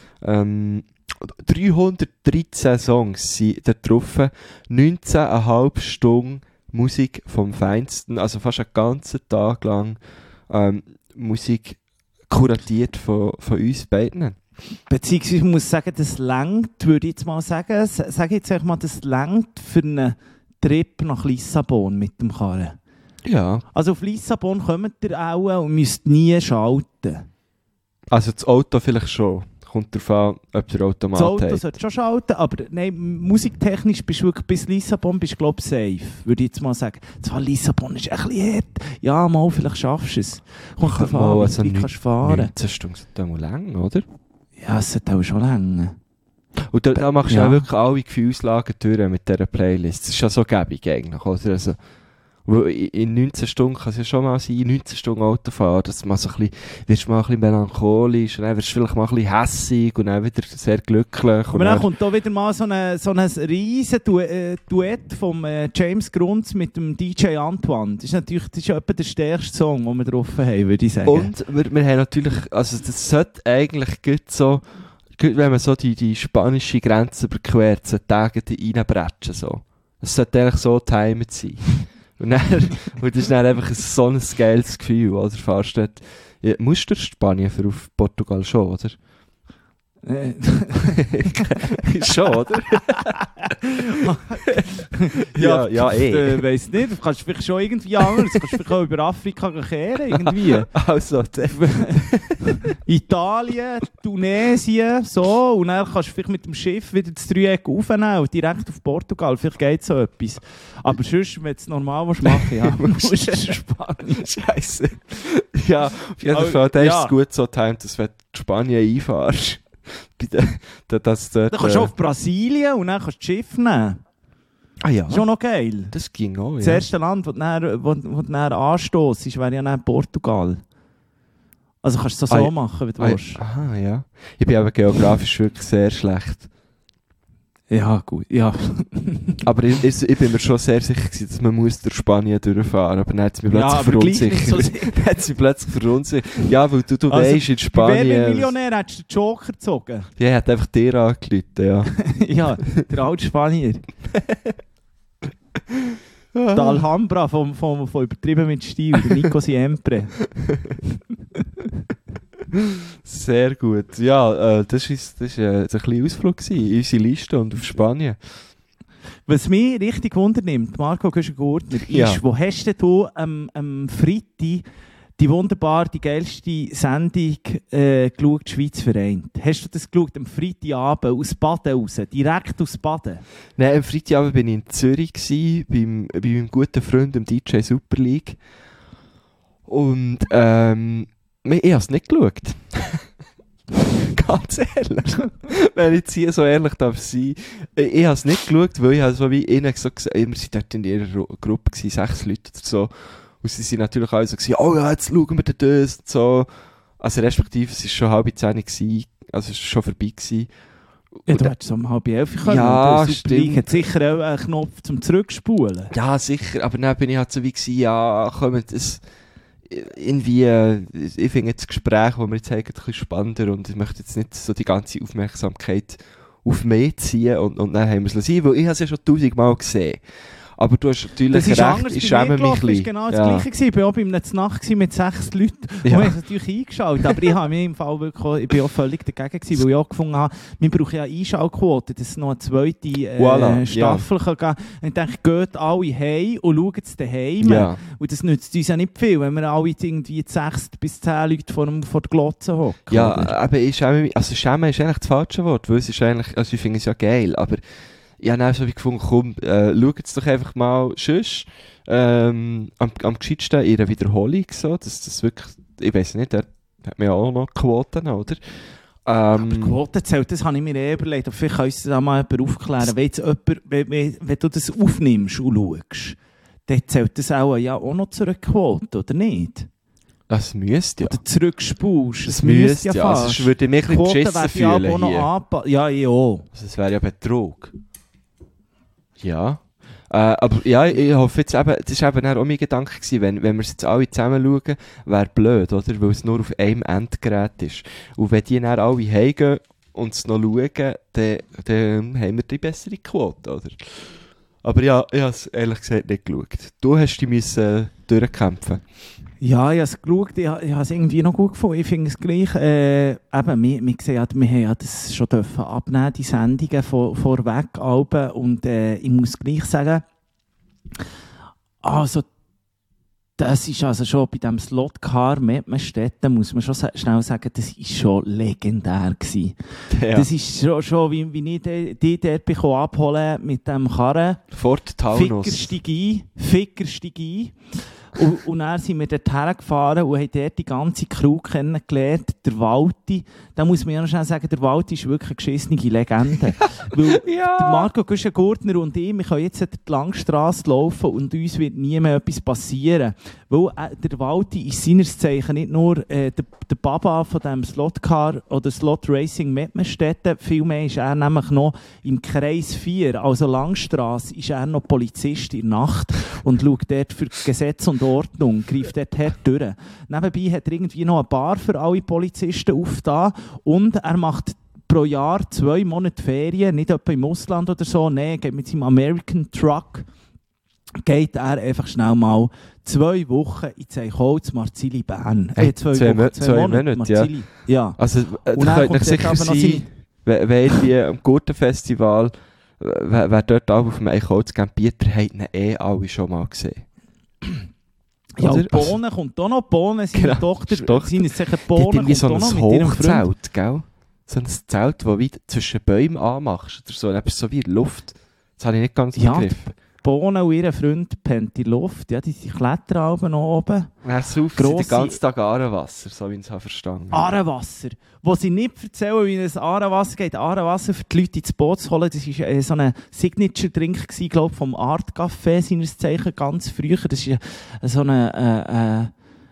313 Songs sind da drauf, 19,5 Stunden Musik vom Feinsten, also fast einen ganzen Tag lang Musik kuratiert von uns beiden. Beziehungsweise ich muss sagen, das reicht, würde ich jetzt mal sagen, das reicht für einen Trip nach Lissabon mit dem Karren. Ja. Also auf Lissabon kommt ihr auch und müsst nie schalten. Also das Auto vielleicht schon. Kommt darauf an, ob der Automat hat. Das Auto sollte schon schalten, aber nein, musiktechnisch bist du wirklich bis Lissabon glaube ich, safe, würde ich jetzt mal sagen. Zwar Lissabon ist ein bisschen hart. Ja, mal, vielleicht schaffst du es. Kommt darauf an, wie kannst du fahren. 19 Stunden sind da mal lang, oder? Ja, es sollte auch schon lang. Und da machst du auch wirklich alle Gefühlslagen durch mit dieser Playlist. Das ist ja so gäbig eigentlich, oder? Also, in 19 Stunden kann es ja schon mal sein, 19 Stunden Auto fahren, dass man so ein bisschen, wirst mal ein bisschen melancholisch, und dann wirst du vielleicht mal ein bisschen hässig und dann wieder sehr glücklich. Aber dann kommt da wieder mal so ein riesen Duett vom James Grunz mit dem DJ Antoine. Das ist ja etwa der stärkste Song, den wir drauf haben, würde ich sagen. Und wir haben natürlich, also das sollte eigentlich gut so, wenn man so die spanische Grenze überquert, so Tage reinbretschen so. Das sollte eigentlich so timed sein. Und das ist dann einfach so ein geiles Gefühl, oder? Fährst du musst du Spanien für auf Portugal schon, oder? Schon, oder? Weiss nicht, du kannst vielleicht schon irgendwie anders, du kannst vielleicht auch über Afrika kehren, irgendwie. Also, Italien, Tunesien, so, und dann kannst du vielleicht mit dem Schiff wieder das Dreieck aufnehmen und direkt auf Portugal, vielleicht geht so etwas. Aber sonst, wenn du es normal machen willst, ja, musst du Spanien. Scheiße. Ja, auf jeden Fall, da ist es gut so timed, dass wenn du Spanien einfahrst, dann kannst du auf Brasilien und dann kannst du das Schiff nehmen. Ah ja. Schon noch geil. Das ging auch, ja. Das erste Land, das du anstoßt, wäre ja dann Portugal. Also kannst du es so machen, wie du willst. Aha, ja. Ich bin aber geografisch wirklich sehr schlecht. Ja, gut, ja. Aber ich bin mir schon sehr sicher gewesen, dass man durch Spanien durchfahren muss. Aber dann hat es mich plötzlich verunsichert. Ja, weil du weisst, in Spanien... Bei Millionär hättest du den Joker gezogen. Ja, er hat einfach dir angerufen, ja. Ja, der alte Spanier. Die Alhambra von übertrieben mit Stil, der Nico Siempre. Sehr gut. Ja, das war ein kleiner Ausflug in unsere Liste und auf Spanien. Was mich richtig wundernimmt, Marco Güschen-Gurtner, ist, wo hast du am Freitag die geilste Sendung geschaut, Schweiz vereint? Hast du das geschaut am Freitagabend aus Baden raus, direkt aus Baden? Nein, am Freitagabend war ich in Zürich, bei meinem guten Freund, dem DJ Super League. Und ich habe es nicht geschaut. Ganz ehrlich. Wenn ich jetzt hier so ehrlich darf sein. Ich habe es nicht geschaut, weil ich habe so wie ihnen gesagt, wir waren dort in ihrer Gruppe, 6 Leute oder so. Und sie sind natürlich alle so, oh ja, jetzt schauen wir das und so. Also respektive, es war schon 10:30, also es war schon vorbei gewesen. Ja, du hättest um 10:30 können. Ja, stimmt. Hat sicher auch einen Knopf zum Zurückspulen. Ja, sicher. Aber dann bin ich halt so wie gewesen, ja, komm, das... Irgendwie, ich finde das Gespräch, das wir jetzt haben, ein bisschen spannender und ich möchte jetzt nicht so die ganze Aufmerksamkeit auf mich ziehen und dann haben wir es lassen, weil ich habe es ja schon 1000-mal gesehen. Aber du hast natürlich recht, ich schäme mich ein bisschen. Das war genau das Gleiche. Ich war auch bei einer Nacht mit 6 Leuten. Ja. Und ich habe es natürlich eingeschaltet. Aber ich habe mich im Fall wirklich, ich bin auch völlig dagegen gewesen, weil ich auch gefunden habe, wir brauchen ja Einschaltquote, dass es noch eine zweite Staffel kann geben. Und ich denke, geht alle heim und schauen es daheim. Ja. Und das nützt uns ja nicht viel, wenn wir alle irgendwie 6 bis 10 Leute vor der Glotze hocken. Ja, aber ich schäme mich, also schämen ist eigentlich das falsche Wort, weil es ist eigentlich, also ich finde es ja geil, aber ich habe dann so wie gefunden, komm, schau jetzt doch einfach mal sonst am gescheitsten in einer Wiederholung, so, dass das wirklich, ich weiss nicht, der hat mir ja auch noch Quoten, oder? Aber Quoten zählt, das habe ich mir überlegt, aber vielleicht kann uns das auch mal jemand aufklären. Wenn du das aufnimmst und schaust, dann zählt das auch noch zu einer Quote, oder nicht? Das müsste ja. Oder zurückspulst. Das müsste ja. Also ich würde mich ein bisschen beschissen fühlen hier. Ja, ich auch. Also es wäre ja Betrug. Ja. Aber ja, ich hoffe jetzt eben, das war eben auch mein Gedanke gewesen, wenn wir es jetzt alle zusammen schauen, wäre blöd, oder? Weil es nur auf einem Endgerät ist. Und wenn die dann alle heimgehen und es noch schauen, dann haben wir die bessere Quote, oder? Aber ja, ich habe es ehrlich gesagt nicht geschaut. Du hast die müssen durchkämpfen. Ja, ich habe es geschaut, ich habe es irgendwie noch gut gefunden. Ich finde es gleich, wir haben ja das schon abnehmen, die Sendungen vorweg, und ich muss gleich sagen, also das ist also schon bei diesem Slotcar Mettmerstetten, muss man schon schnell sagen, das war schon legendär gewesen. Ja. Das ist schon wie ich die dort abholen mit dem Karren. Fort Taunus. Ficker steig ein. Und dann sind wir dort hergefahren und haben dort die ganze Crew kennengelernt. Der Walti, da muss man ja noch schnell sagen, der Walti ist wirklich eine geschissene Legende. Weil der Marco Güschen-Gurtner und ich, wir können jetzt die Langstrasse laufen und uns wird nie mehr etwas passieren. Weil der Walti ist seines Zeichen nicht nur der Baba von dem Slotcar oder Slot Racing Mettmerstetten, vielmehr ist er nämlich noch im Kreis 4, also Langstrasse, ist er noch Polizist in der Nacht und schaut dort für Gesetz und Ordnung, greift dort hart durch. Nebenbei hat er irgendwie noch eine Bar für alle Polizisten aufgetan und er macht pro Jahr 2 Monate Ferien, nicht etwa im Ausland oder so, nein, er geht mit seinem American Truck geht er einfach schnell mal 2 Wochen in Zeichholz Marzili Bern. Hey, 2 Monate, Marzili. Ja. Also, Und ihr dann könnt kommt euch sicher dort aber noch sein, wenn irgendwie am Gurtenfestival, wer dort auch auf dem Eichholz campiert, der hat ihn alle schon mal gesehen. Ja, Oder? und Bohnen kommt auch noch. Bohnen, seine Genau, Tochter, Tochter. seine sicher Die Bohnen hat irgendwie kommt so auch ein noch mit ihrem Freund. Hochzelt, gell? So ein Zelt, das du zwischen Bäumen anmachst oder so, und so wie Luft. Das habe ich nicht ganz Ja. begriffen. Bohnen und ihr Freund pennt in die Luft. Ja, die Kletteralben noch oben. Er sauft sie den ganzen Tag Aarewasser, so wie ich es verstanden habe. Aarewasser. Wo sie nicht erzählen, wie es Aarewasser geht. Aarewasser für die Leute ins Boot zu holen, das war so ein Signature-Drink, glaube ich, vom Art Café, seines Zeichen, ganz früher. Das war so ein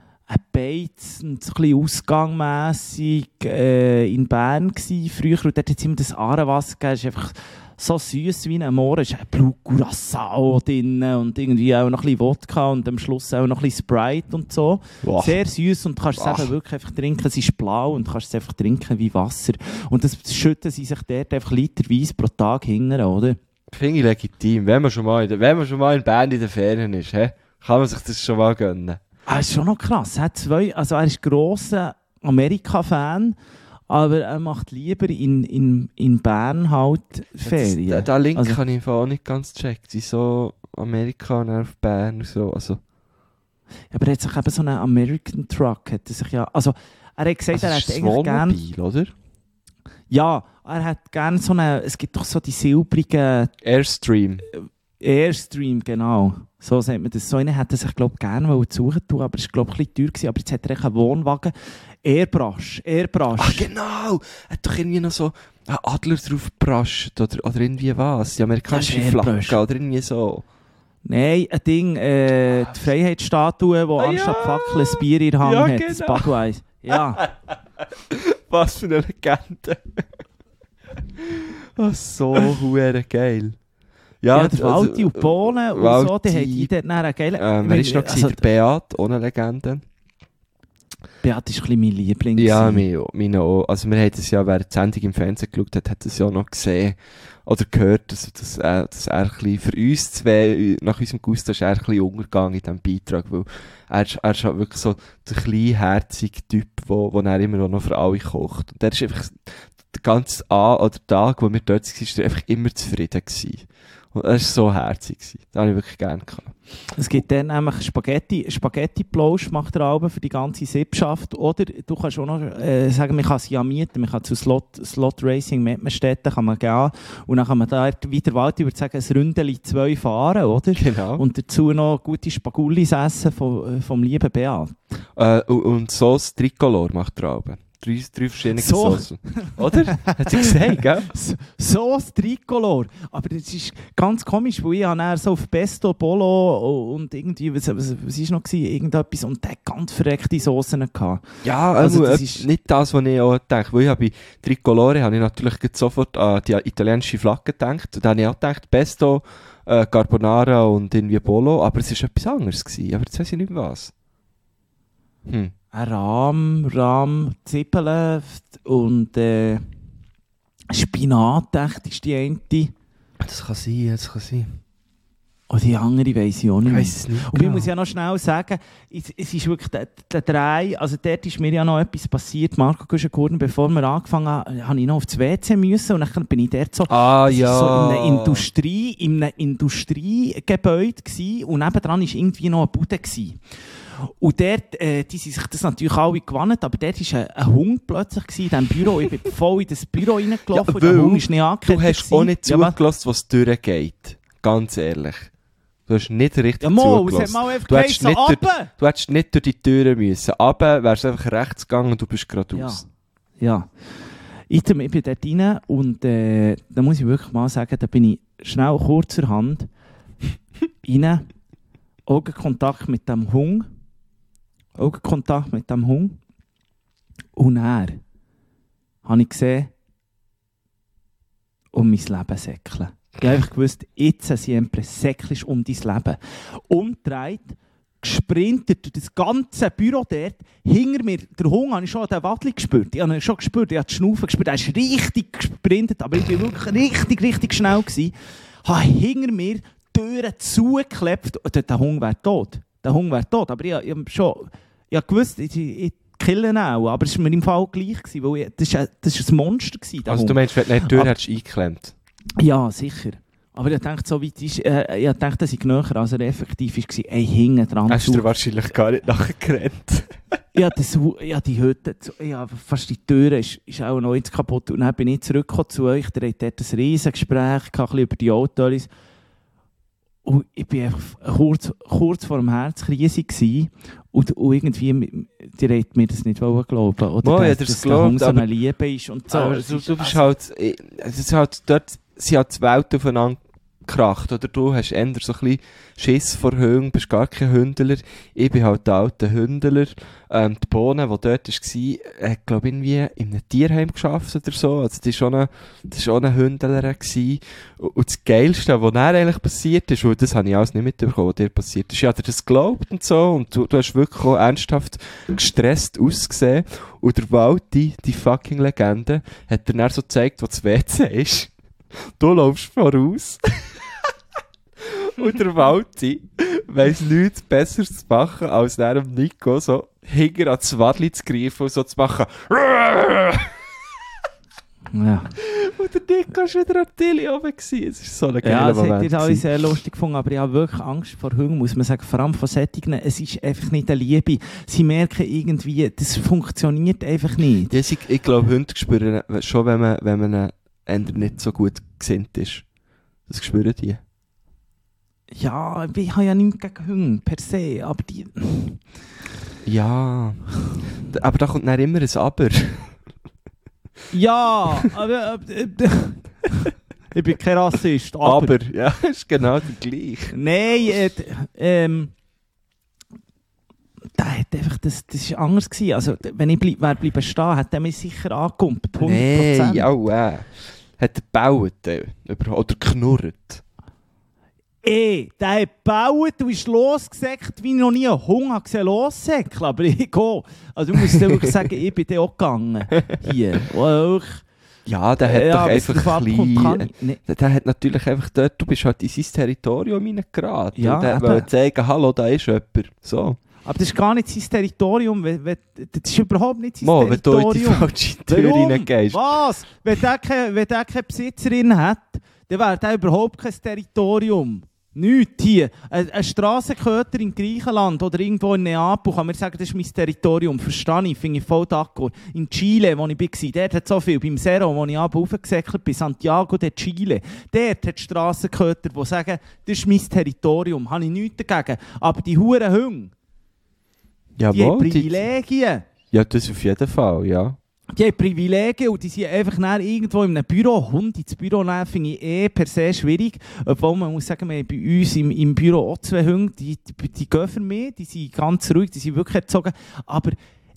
Beiz, ein bisschen ausgangmässig in Bern gsi früher. Und dort hat es immer das Aarewasser gegeben. Das ist einfach so süß wie ein Moor. Es ist ein Blut Curaçao drin und irgendwie auch noch ein bisschen Wodka und am Schluss auch noch ein bisschen Sprite und so. Wow. Sehr süß und du kannst es eben wirklich einfach trinken. Es ist blau und du kannst es einfach trinken wie Wasser. Und das schütten sie sich dort einfach literweise pro Tag hingern, oder? Finde ich legitim. Wenn man schon mal in Bern in den Ferien ist, kann man sich das schon mal gönnen. Das ist schon noch krass. Er ist grosser Amerika-Fan, aber er macht lieber in Bern halt Ferien. Der Link Also- habe ich auch nicht ganz gecheckt. So Amerika und auf Bern und so. Also, Aber er hat sich eben so einen American Truck, hat er sich ja, also er hat gesagt, er ist hat ein eigentlich gerne, Wohnmobil, oder? ja, er hat gerne so eine, es gibt doch so die silbrigen Airstream. Airstream, genau. So sagt man das. So einen hätte er sich, glaube ich, gerne suchen tun, aber es war, glaube ich, ein bisschen teuer gewesen. Aber jetzt hat er echt einen Wohnwagen. Airbrush. Ach genau! Er hat doch irgendwie noch so einen Adler drauf gebrascht oder irgendwie was. Die amerikanische Das ist Airbrush. Flagge oder irgendwie so. Nein, ein Ding, die Freiheitsstatue, die anstatt ja. Fackel ein Bier in der Hand Ja, hat. genau. Das Budweiser. Ja. Was für eine Legende. Oh, so hure geil. Ja, der Walti und Bohnen und so, Walti, die haben die dort nachher einen geilen... Wer ist noch gewesen? Der Beat, ohne Legende. Beat war ein bisschen mein Liebling. Ja, gewesen. meine auch. Also wir haben das ja, wer die Sendung im Fernsehen geschaut hat, hat das ja noch gesehen oder gehört, dass er ein bisschen für uns zwei, nach unserem Gusto, ist er ein bisschen untergegangen in diesem Beitrag, weil er ist halt wirklich so der kleinherzige Typ, wo er immer noch für alle kocht. Und er ist einfach den ganzen Tag, wo wir dort waren, ist er einfach immer zufrieden gewesen. Und er war so herzig gewesen. Das habe ich wirklich gerne gehabt. Es gibt dann nämlich Spaghetti-Plausch macht der Alben für die ganze Sippschaft. Oder du kannst auch noch sagen, man kann es ja mieten, man kann zu Slot Racing Mettmerstetten kann man gehen und dann kann man da wieder Wald über sagen, ein Ründeli 2 fahren, oder? Genau. Und dazu noch gute Spagulis essen vom lieben Beat. Und Sauce Tricolor macht der Alben. 3 verschiedene So. Soßen. Oder? Hat sie gesagt, gell? Sauce Tricolor. Aber das ist ganz komisch, weil ich habe dann so auf Pesto, Bolo und irgendwie, was war noch gewesen? Irgendetwas und der hat ganz verreckte Soßen gehabt. Ja, Also also das ist- nicht das, was ich auch denke. Weil ich habe bei Tricolore habe ich natürlich gleich sofort an die italienische Flagge gedacht. Und dann habe ich auch gedacht, Pesto, Carbonara und irgendwie Bolo. Aber es war etwas anderes gewesen. Aber jetzt weiss ich nicht mehr was. Ein Rahm, Zwiebeln und Spinat, echt, ist die eine. Das kann sein. Und die andere weiss ich auch nicht Ich mehr. weiss es nicht Und ich genau. muss ja noch schnell sagen, es ist wirklich der Drei, also dort ist mir ja noch etwas passiert, Marco Guschen-Gurden, bevor wir angefangen haben, habe ich noch aufs WC müssen und dann bin ich dort so, Ah, es ja. ist so in einem Industriegebäude gewesen, und nebendran war irgendwie noch eine Bude gewesen. Und dort, die sind sich das natürlich alle gewannet, aber dort war ein Hund plötzlich gewesen, in diesem Büro. Ich bin voll in das Büro reingelaufen und der Hund ist nicht angekettet. Du hast auch nicht Ja, was? zugelassen, was durchgeht. Ganz ehrlich. Du hast nicht richtig Ja, Mo, es hat zugelassen. mal einfach Du hättest geheißen, nicht runter! Du hättest nicht durch die Türen müssen. Aber wärst einfach rechts gegangen und du bist geradeaus. Ja. Ich bin dort rein und da muss ich wirklich mal sagen, da bin ich schnell kurzerhand rein, Augenkontakt mit dem Hund. Und dann habe ich gesehen, um mein Leben säckeln. Ich habe einfach gewusst, jetzt siempre säckelst um dein Leben. Umgedreht, gesprintet durch das ganze Büro dort. Hinter mir, der Hund habe ich schon an den Wadli gespürt. Ich habe ihn schon gespürt, ich habe die Schnaufe gespürt. Er ist richtig gesprintet, aber ich war wirklich richtig schnell gewesen. Habe hinter mir Türen zugeklebt. Der Hund wäre tot. Aber ich gewusst, ich kille ihn auch. Aber es war mir im Fall gleich gewesen, weil das war ein Monster gewesen, Also Hund. du meinst, wenn du die Tür hättest eingeklemmt? Ja, sicher. Aber ich dachte, so weit ist, ich dachte, dass ich näher, als er effektiv war, hinten dran. Hast du dir wahrscheinlich gar nicht nachgerannt? Die Hütte, fast die Tür ist auch noch jetzt kaputt. Und dann bin ich zurückgekommen zu euch, der hat dort ein Riesengespräch, ein bisschen über die Autos. Und ich war einfach kurz vor dem Herzkrise gewesen. Und irgendwie, die hat mir das nicht glauben. Oder dass der Hund so eine Liebe ist. Und so. Aber du bist halt, es ist halt dort, sie hat die Welt aufeinander gekracht, oder du hast eher so ein bisschen Schiss vor Hunden, bist gar kein Hündler. Ich bin halt der alte Hündler. Die Bohne, die dort war, hat, glaube ich, irgendwie in einem Tierheim geschafft oder so. Also, das war schon eine Hündlerin gewesen. Und das Geilste, was dann eigentlich passiert ist, und das habe ich alles nicht mitbekommen, was dir passiert ist, ich habe dir das geglaubt und so, und du hast wirklich auch ernsthaft gestresst ausgesehen. Und der Walti, die fucking Legende, hat dir dann so gezeigt, wo das WC ist. Du laufst voraus. Und der Walti weiss nichts Besseres zu machen, als nach dem Nico so hinter an das Wadli zu greifen und so zu machen. Ja. Und der Nico war wieder an der Tilly oben. Es war so ein geiler das Moment. hätte ich alle sehr lustig gefunden, aber ich habe wirklich Angst vor Hunden, muss man sagen. Vor allem von Sättigen. Es ist einfach nicht eine Liebe. Sie merken irgendwie, das funktioniert einfach nicht. Ja, ich glaube, Hunde spüren schon, wenn man nicht so gut gesinnt ist. Das spüren die. Ja, ich habe ja nichts gegen Hunde per se, aber die... Ja, aber da kommt dann immer ein Aber. Ja, aber... ich bin kein Rassist, aber... Ja, ist genau der gleich. Nein, das war anders gewesen. Also, wenn ich wäre bleiben stehen, hätte er mich sicher angekumpelt, 100%. Nein, ja, hat er gebaut oder knurrt? Der hat gebaut und ist losgesäckelt, wie ich noch nie einen Hund gesehen lossäckeln. Aber ich gehe. Also, ich muss dir wirklich sagen, ich bin dann auch gegangen. Hier. Ja, der hat doch einfach der hat natürlich einfach dort, du bist halt in sein Territorium reingeraten. Ja, und der wollte zeigen, hallo, da ist jemand. So. Aber das ist gar nicht sein Territorium. Das ist überhaupt nicht sein Territorium. Wenn du in die Territorium. falsche Tür reingehst. Was? Wenn der keine Besitzerin hat, dann wäre der überhaupt kein Territorium. Nichts hier. Ein Strassenköter in Griechenland oder irgendwo in Neapel kann mir sagen, das ist mein Territorium. Verstehe ich, finde ich voll d'accord. In Chile, wo ich war, dort hat so viel. Beim Cerro, wo ich raufgesäckelt bin, Santiago de Chile, dort hat Strassenköter, die sagen, das ist mein Territorium. Habe ich nichts dagegen. Aber die Huren Hunde, die haben Privilegien. Ja, das auf jeden Fall, ja. Die haben Privilegien und die sind einfach irgendwo in einem Büro. Hund ins Büro nehmen finde ich per se schwierig. Obwohl man muss sagen, wir haben bei uns im Büro auch 2 Hunde, die gehen für mich, die sind ganz ruhig, die sind wirklich erzogen. Aber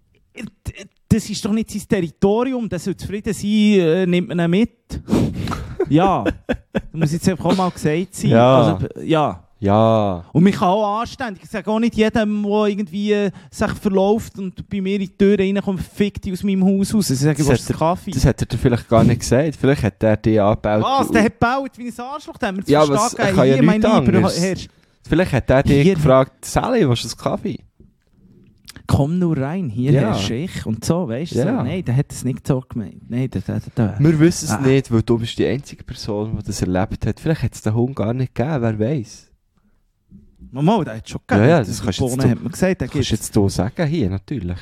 das ist doch nicht sein Territorium, der soll zufrieden sein, nimmt man ihn mit. Ja, das muss jetzt einfach auch mal gesagt sein. Ja. Also, ja. Ja. Und mich kann auch anständig. Ich sage auch nicht jedem, der irgendwie sich verläuft und bei mir in die Tür reinkommt, fickt aus meinem Haus raus. Ich sage, was ist Kaffee? Das hat er dir vielleicht gar nicht gesagt. Vielleicht hat er dich angebaut. Was? Der hat gebaut wie ein Arschloch. Der hat mir ja, aber es kann ja nichts anderes. Vielleicht hat er dich gefragt, Sally, was ist das Kaffee? Komm nur rein, hier herrsche ich. Und so, weißt du? Ja. So. Nein, der hat es nicht so gemeint. Nein, wir wissen es nicht, weil du bist die einzige Person, die das erlebt hat. Vielleicht hat es den Hund gar nicht gegeben, wer weiß. Mama, der hat schon gegeben. Ja, das kannst du hat man gesagt, jetzt hier sagen, hier natürlich.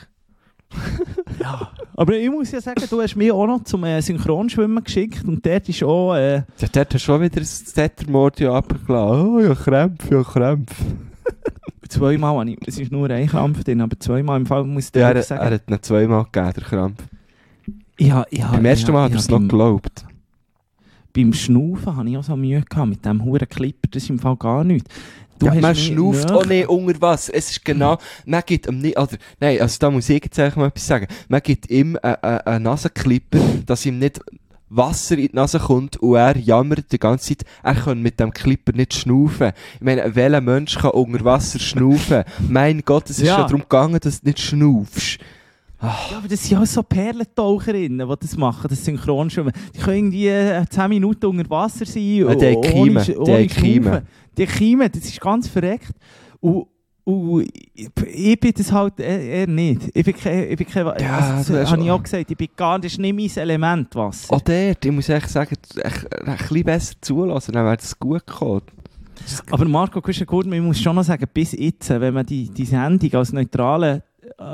Ja, aber ich muss ja sagen, du hast mich auch noch zum Synchronschwimmen geschickt und dort ist auch... Ja, dort hast du schon wieder das Tettermordio abgelassen. Oh, ja, Krämpfe. Zweimal habe ich... Es ist nur ein Krampf drin, aber zweimal im Fall muss ich dir sagen... Er hat ihn zweimal gegeben, der Krampf. Beim ersten Mal hat er es noch geglaubt. Beim Schnaufen hatte ich auch so Mühe gehabt mit diesem huren Clipper, das ist im Fall gar nichts. Man schnauft auch nicht unter was. Es ist genau, man gibt ihm nicht, also da muss ich jetzt eigentlich mal etwas sagen. Man gibt ihm einen Nasenklipper, dass ihm nicht Wasser in die Nase kommt und er jammert die ganze Zeit, er kann mit dem Clipper nicht schnaufen. Ich meine, welcher Mensch kann unter Wasser schnaufen? Mein Gott, es ist ja darum gegangen, dass du nicht schnaufst. Ja, aber das sind auch so Perlentaucherinnen, die das machen, das Synchronschwimmen. Die können irgendwie 10 Minuten unter Wasser sein. Ja, die haben Kiemen. Die Kiemen, das ist ganz verreckt. Und ich bin das halt eher nicht. Ich bin kein das habe ich auch gesagt, ich bin das ist nicht mein Element, Wasser. Ich muss echt sagen, ein bisschen besser zulassen, dann wäre das gut gekommen. Aber Marco Kuschenkurd, man muss schon noch sagen, bis jetzt, wenn man die Sendung als neutrale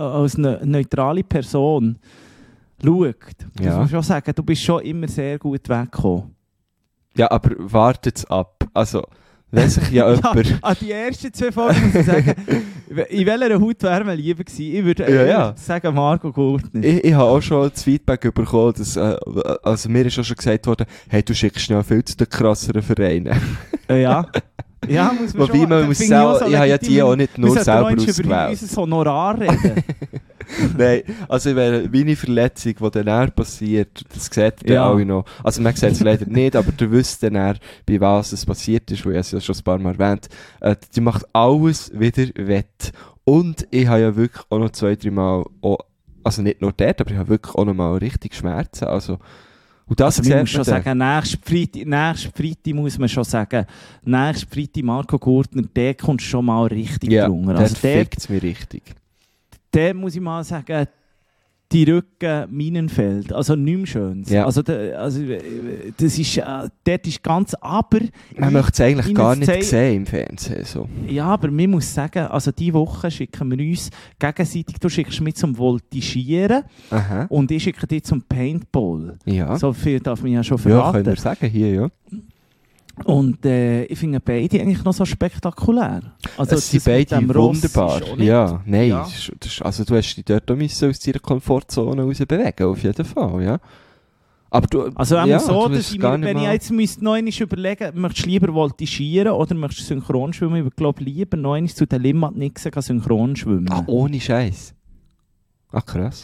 Person schaut, muss man schon sagen, du bist schon immer sehr gut weggekommen. Ja, aber wartet's ab. Also, wenn sich ja jemand... An die ersten 2 Folgen muss ich sagen, in welcher Haut wäre man lieber gewesen? Ich würde sagen, Marco Gurtner. Ich habe auch schon das Feedback bekommen, dass, also mir ist auch schon gesagt worden, hey, du schickst schnell viel zu den krasseren Vereinen. Ja, muss man wobei schon. Man muss sagen, ich habe ja die auch nicht nur selber ausgewählt. Über unser Honorar reden. Nein, also meine Verletzung, die dann passiert, das seht ihr alle noch. Also man sieht es leider nicht, aber ihr wisst dann, bei was es passiert ist, weil ich es ja schon ein paar Mal erwähnt. Die macht alles wieder wett. Und ich habe ja wirklich auch noch 2-3 Mal, also nicht nur dort, aber ich habe wirklich auch noch mal richtig Schmerzen. Also, und das man muss schon sagen, nächsten Freitag muss man schon sagen, nächsten Freitag Marco Gurtner, der kommt schon mal richtig drunter. Also der fickt es mir richtig. Der muss ich mal sagen, die Rücken Minenfeld, also nichts mehr Schönes. Ja. Also das ist, dort ist ganz, aber... Man möchte es eigentlich gar nicht sehen im Fernsehen. So. Ja, aber man muss sagen, also diese Woche schicken wir uns gegenseitig, du schickst mich zum Voltigieren und ich schicke dich zum Paintball. Ja. So viel darf man ja schon verraten. Ja, können wir sagen hier, ja. Und ich finde beide eigentlich noch so spektakulär. Also es sind beide wunderbar. Ja, nein. Ja. Also du hast dich dort auch aus deiner Komfortzone raus bewegen, auf jeden Fall, ja. Aber du, also so, dass wenn ich jetzt noch einmal überlegen, möchtest du lieber voltigieren oder möchtest du Synchronschwimmen? Ich glaube lieber noch einmal zu den Limmat-Nixen synchronschwimmen. Ohne Scheiß. Krass.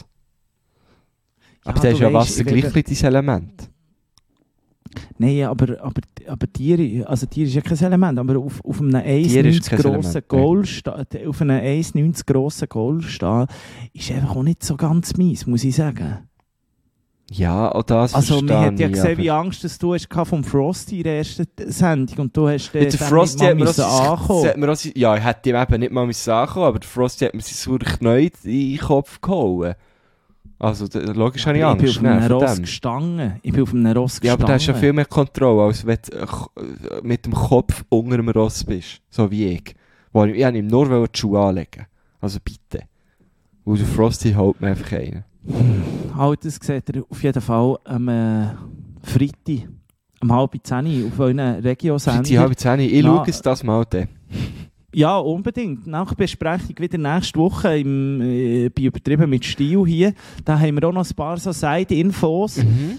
Aber das ist ja Wasser gleich dein Element. Nein, aber Tiere ist ja kein Element, aber auf einem 1,90 grossen Goalstab, auf einem 1,90 grossen Goalstab ist einfach auch nicht so ganz mies, muss ich sagen. Ja, auch das also man hat ja gesehen, wie Angst dass du hast vom Frosty in der ersten Sendung und du hast den Frosty nicht mal ankommen. Ja, ich hätte ihm eben nicht mal ankommen, aber der Frosty hat mir sein Sauer neu in den Kopf gehauen. Also, logisch habe ich Angst. Ich bin auf einem Ross gestanden. Ja, aber da hast du ja viel mehr Kontrolle, als wenn du mit dem Kopf unter dem Ross bist. So wie ich. Ich wollte ihm nur die Schuhe anlegen. Also bitte. Und der Frosty haut mir einfach einen. Halt, das seht ihr auf jeden Fall am Freitag, um 9:30 auf einer Regio-Sendung. Freitag 9:30. Ich schaue es das mal dann. Ja, unbedingt. Nach der Besprechung wieder nächste Woche bei «Übertrieben mit Stil» hier. Da haben wir auch noch ein paar so Side-Infos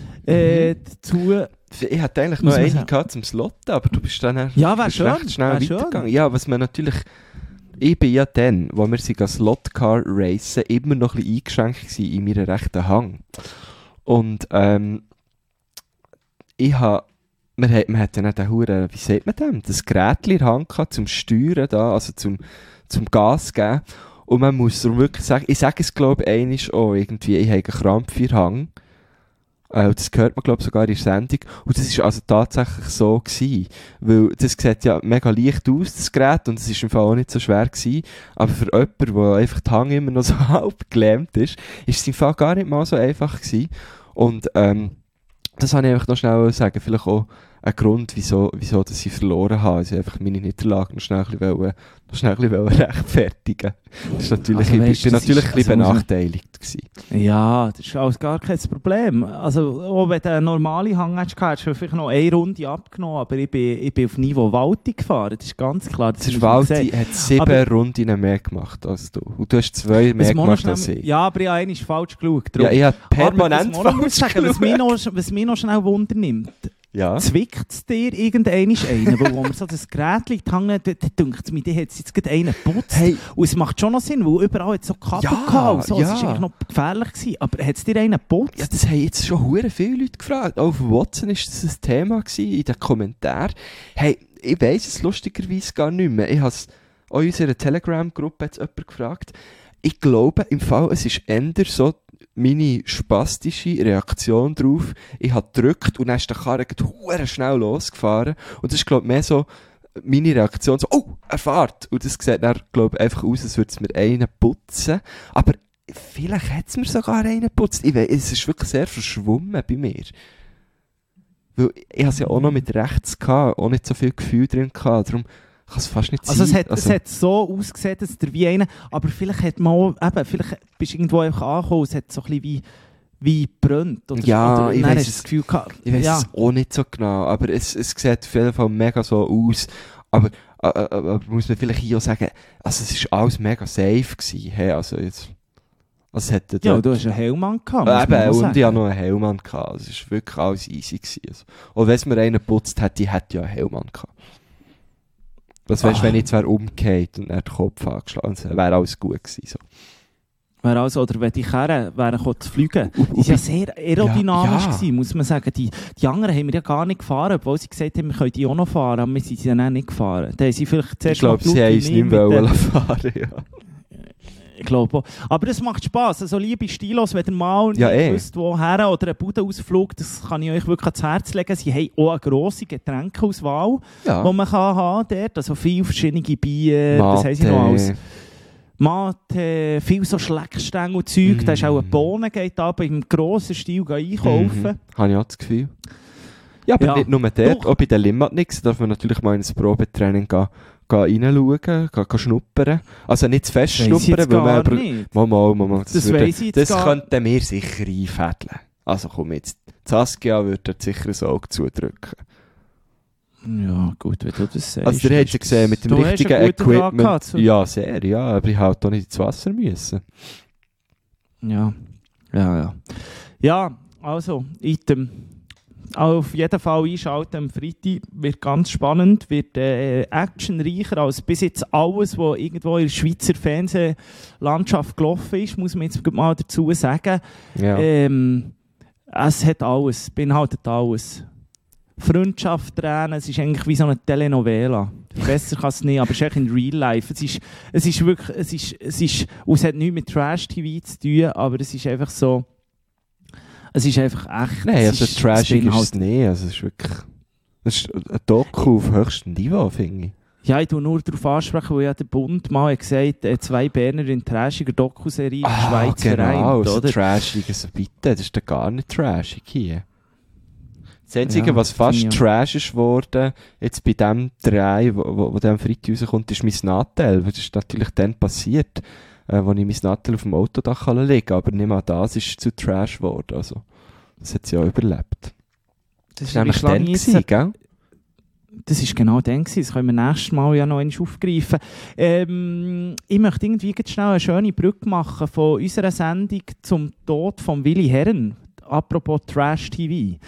dazu. Ich hatte eigentlich noch eine gehabt zum Slotten, aber du bist dann recht schnell weitergegangen. Ja, was man natürlich... Ich bin ja dann, wo wir sich als Slotcar racen, immer noch ein bisschen eingeschränkt in meiner rechten Hang. Und ich habe... Man hat ja nicht den Huren, wie sagt man dem? Das Gerät in der Hand gehabt, zum Steuern da, also zum Gas geben. Und man muss darum wirklich sagen, ich sage es glaube ich einmal auch irgendwie, ich habe einen Krampf in der Hang. Das hört man glaube ich sogar in der Sendung. Und das war also tatsächlich so gewesen. Weil das sieht ja mega leicht aus, das Gerät, und es war im Fall auch nicht so schwer gewesen. Aber für jemanden, der einfach die Hang immer noch so halb gelähmt ist es im Fall gar nicht mal so einfach gewesen. Und das wollte ich einfach noch schnell sagen, vielleicht auch ein Grund, wieso dass ich verloren habe. Also einfach meine Niederlage noch schnell ein bisschen rechtfertigen. Das ist natürlich, also, ich bin natürlich ein bisschen benachteiligt gewesen. Ja, das ist alles gar kein Problem. Also auch wenn du eine normale Hang hättest, hättest du vielleicht noch eine Runde abgenommen, aber ich bin auf Niveau Walti gefahren, das ist ganz klar. Der Walti hat 7 Runden mehr gemacht als du. Und du hast 2 mehr gemacht als ich. Ja, aber ich habe einmal falsch geschaut. Ja, ich habe permanent falsch geschaut. Was mich noch schnell Wunder nimmt, zwickt es dir irgendeinen, weil wo man so das Gerät liegt, hängt, dann denkt es mir, der hat jetzt gerade einen geputzt. Hey. Und es macht schon noch Sinn, weil überall hat so Kabel gehabt. So. Es war eigentlich noch gefährlich gewesen. Aber hat es dir einen geputzt? Ja, das haben jetzt schon hure viele Leute gefragt. Auch auf Watson war das ein Thema gewesen, in den Kommentaren. Hey, ich weiss es lustigerweise gar nicht mehr. Ich habe es auch in unserer Telegram-Gruppe jetzt jemand gefragt. ich glaube, im Fall, es ist eher so meine spastische Reaktion drauf. Ich habe gedrückt und dann ist der Karren verdammt schnell losgefahren. Und das ist, glaube ich, mehr so meine Reaktion, so, oh, er fährt. Und das sieht dann, glaube ich, einfach aus, als würde es mir einen putzen. Aber vielleicht hat es mir sogar einen geputzt. Ich weiss, es ist wirklich sehr verschwommen bei mir. Weil ich hatte es ja auch noch mit rechts gehabt, auch nicht so viel Gefühl drin gehabt. Darum kann es fast nicht sein. Es hat so ausgesehen, dass der wie einer, aber vielleicht hat man auch, vielleicht bist du irgendwo einfach angekommen, es hat so ein bisschen wie brennt. Oder, ja, oder, ich weiss das Gefühl gehabt, ich weiss es auch nicht so genau, aber es sieht auf jeden Fall mega so aus. Aber muss man vielleicht hier auch sagen, also es war alles mega safe gewesen. Hey, also es hätte ja, du hast einen Hellmann gehabt. Und ich hatte noch einen Hellmann gehabt. Also es war wirklich alles easy gewesen. Also. Und wenn es mir einen geputzt hätte, ich hätte ja einen Hellmann gehabt. Was weißt du, wenn ich jetzt umgekehrt und er den Kopf angeschlagen hätte, wäre alles gut gewesen. So. Wäre also, oder wenn die Kerren wären zu fliegen, die waren ja sehr aerodynamisch gewesen, muss man sagen. Die anderen haben wir ja gar nicht gefahren, obwohl sie gesagt haben, wir können die auch noch fahren, aber wir sind sie dann nicht gefahren. Dann haben sie vielleicht zuerst ich glaube, sie haben uns nicht mehr fahren, ja. Ich glaube auch. Aber es macht Spass. Also liebe Stilos, wenn ihr mal nicht wisst, woher oder einen Budenausflug, das kann ich euch wirklich ans Herz legen. Sie haben auch eine grosse Getränkeauswahl, die man haben dort. Also viele verschiedene Bier, was haben sie noch alles? Mate, viel so Schleckstängel und Zeug. Da ist auch eine Bohnen, geht aber im grossen Stil einkaufen. Habe ich auch das Gefühl. Ja, aber nicht nur dort. Auch bei den Limmatniks darf man natürlich mal ins Probetraining gehen reinschauen, schnuppern. Also nicht zu fest schnuppern, weil man das könnten wir sicher einfädeln. Also komm jetzt, Saskia würde sicher ein Auge zudrücken. Ja, gut, wenn du das sagst. Also, ihr habt ja gesehen, mit dem richtigen Equipment. Ja, sehr, ja, aber ich halt auch nicht ins Wasser müssen. Ja. Ja, also, Item. Auf jeden Fall einschalten am Freitag, wird ganz spannend, wird actionreicher als bis jetzt alles, was irgendwo in der Schweizer Fernsehlandschaft gelaufen ist, muss man jetzt mal dazu sagen. Ja. Es hat alles, beinhaltet alles. Freundschaft, Tränen, es ist eigentlich wie so eine Telenovela. Besser kann es nicht, aber es ist eigentlich in Real Life. Es ist wirklich, und es hat nichts mit Trash-TV zu tun, aber es ist einfach so, es ist einfach echt. Nein, also trashig ist es nicht. Also es ist wirklich, es ist ein Doku auf höchstem Niveau, finde ich. Ja, ich tue nur darauf ansprechen, weil ja der Bund mal gesagt hat, 2 Berner in trashiger Dokuserie in der Schweiz genau, vereint, oder? Trashig, also bitte, das ist ja gar nicht trashig hier. Das Einzige, was fast trash ist geworden, jetzt bei dem 3, wo der am Freitag rauskommt, ist mein Nattel. Das ist natürlich dann passiert, wo ich mein Nattel auf dem Autodach legen kann. Aber nicht mal das ist zu trash geworden. Also, das hat sie ja überlebt. Das war nämlich dann gewesen, gell? Das war genau dann gewesen. Das können wir nächstes Mal ja noch einmal aufgreifen. Ich möchte irgendwie ganz schnell eine schöne Brücke machen von unserer Sendung zum Tod von Willi Herren. Apropos Trash-TV.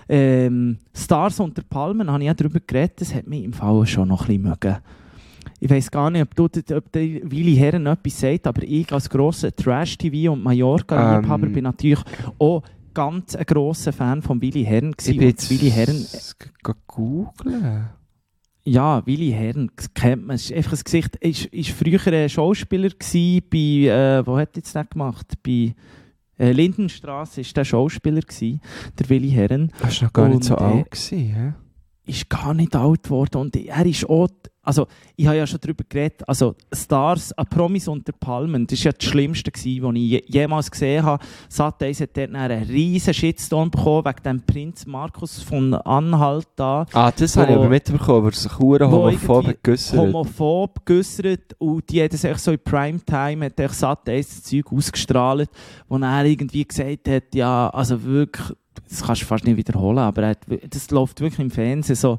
Stars unter Palmen, habe ich ja darüber geredet, das hat mich im Fall schon noch ein bisschen mögen. Ich weiss gar nicht, ob der Willi Herren etwas sagt, aber ich als grosser Trash-TV- und Mallorca-Liebhaber bin natürlich auch ganz ein grosser Fan von Willi Herren. Ich bin jetzt Willi Herren googeln. Ja, Willi Herren kennt man. Ist einfach ein Gesicht. Ist früher ein Schauspieler gewesen bei, wo hat jetzt der gemacht? Bei Lindenstraße war der Schauspieler gewesen, der Willi Herren. Das war noch gar nicht so alt gewesen, hä? Ist gar nicht alt geworden und er ist auch, also ich habe ja schon darüber geredet, also Stars, Promis unter Palmen, das war ja das Schlimmste gewesen, was ich jemals gesehen habe. Sat.1 hat dort einen riesen Shitstorm bekommen wegen dem Prinz Markus von Anhalt da. Das habe ich aber mitbekommen, aber sich homophob geäussert. Homophob geäussert und die hat es so in Primetime, hat Sat.1 das Zeug ausgestrahlt, wo er irgendwie gesagt hat, ja, also wirklich, das kannst du fast nicht wiederholen, aber das läuft wirklich im Fernsehen so,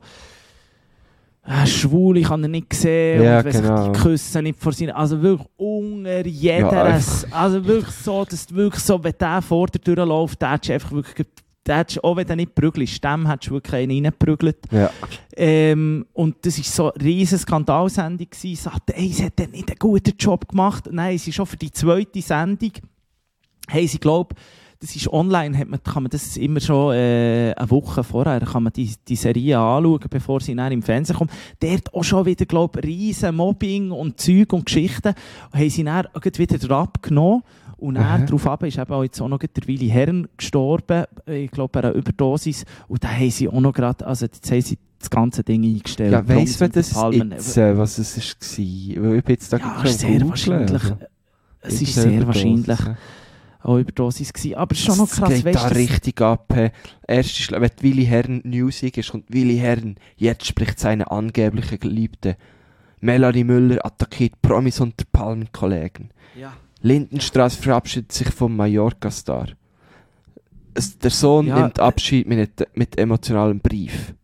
schwul, ich habe ihn nicht gesehen, ja, und genau. Die küssen nicht vor seinen, also wirklich unter jeder, also wirklich so, dass wirklich so, wenn der vor der Tür läuft, der hättest du einfach wirklich, auch wenn du nicht prügelst, dem hättest du wirklich einen reingeprügelt. Ja. Und das war so eine riesen Skandalsendung gewesen, Sat.1 hat nicht einen guten Job gemacht, nein, sie schon für die zweite Sendung, haben sie, glaube ich, das ist online, kann man das immer schon eine Woche vorher kann man die Serie anschauen, bevor sie dann im Fernsehen kommt. Dort auch schon wieder, glaube ich, riesen Mobbing und Zeug und Geschichten. Haben sie dann wieder abgenommen. Und dann darauf ist eben auch jetzt auch noch der Willi Herren gestorben, ich glaube bei einer Überdosis. Und da haben sie auch noch gerade, also jetzt haben sie das ganze Ding eingestellt. Ja, weiss man das jetzt, was es war? Ich bin jetzt da ja, sehr wahrscheinlich. Es ist sehr wahrscheinlich auch Überdosis gewesen. Aber es ist schon noch krass. Es geht da richtig ab. Erst wenn Willi Herren News ist, kommt Willi Herren, jetzt spricht seine angebliche Geliebte. Melanie Müller attackiert Promis unter Palmenkollegen. Ja. Lindenstraße verabschiedet sich vom Mallorca-Star. Der Sohn nimmt Abschied mit emotionalem Brief.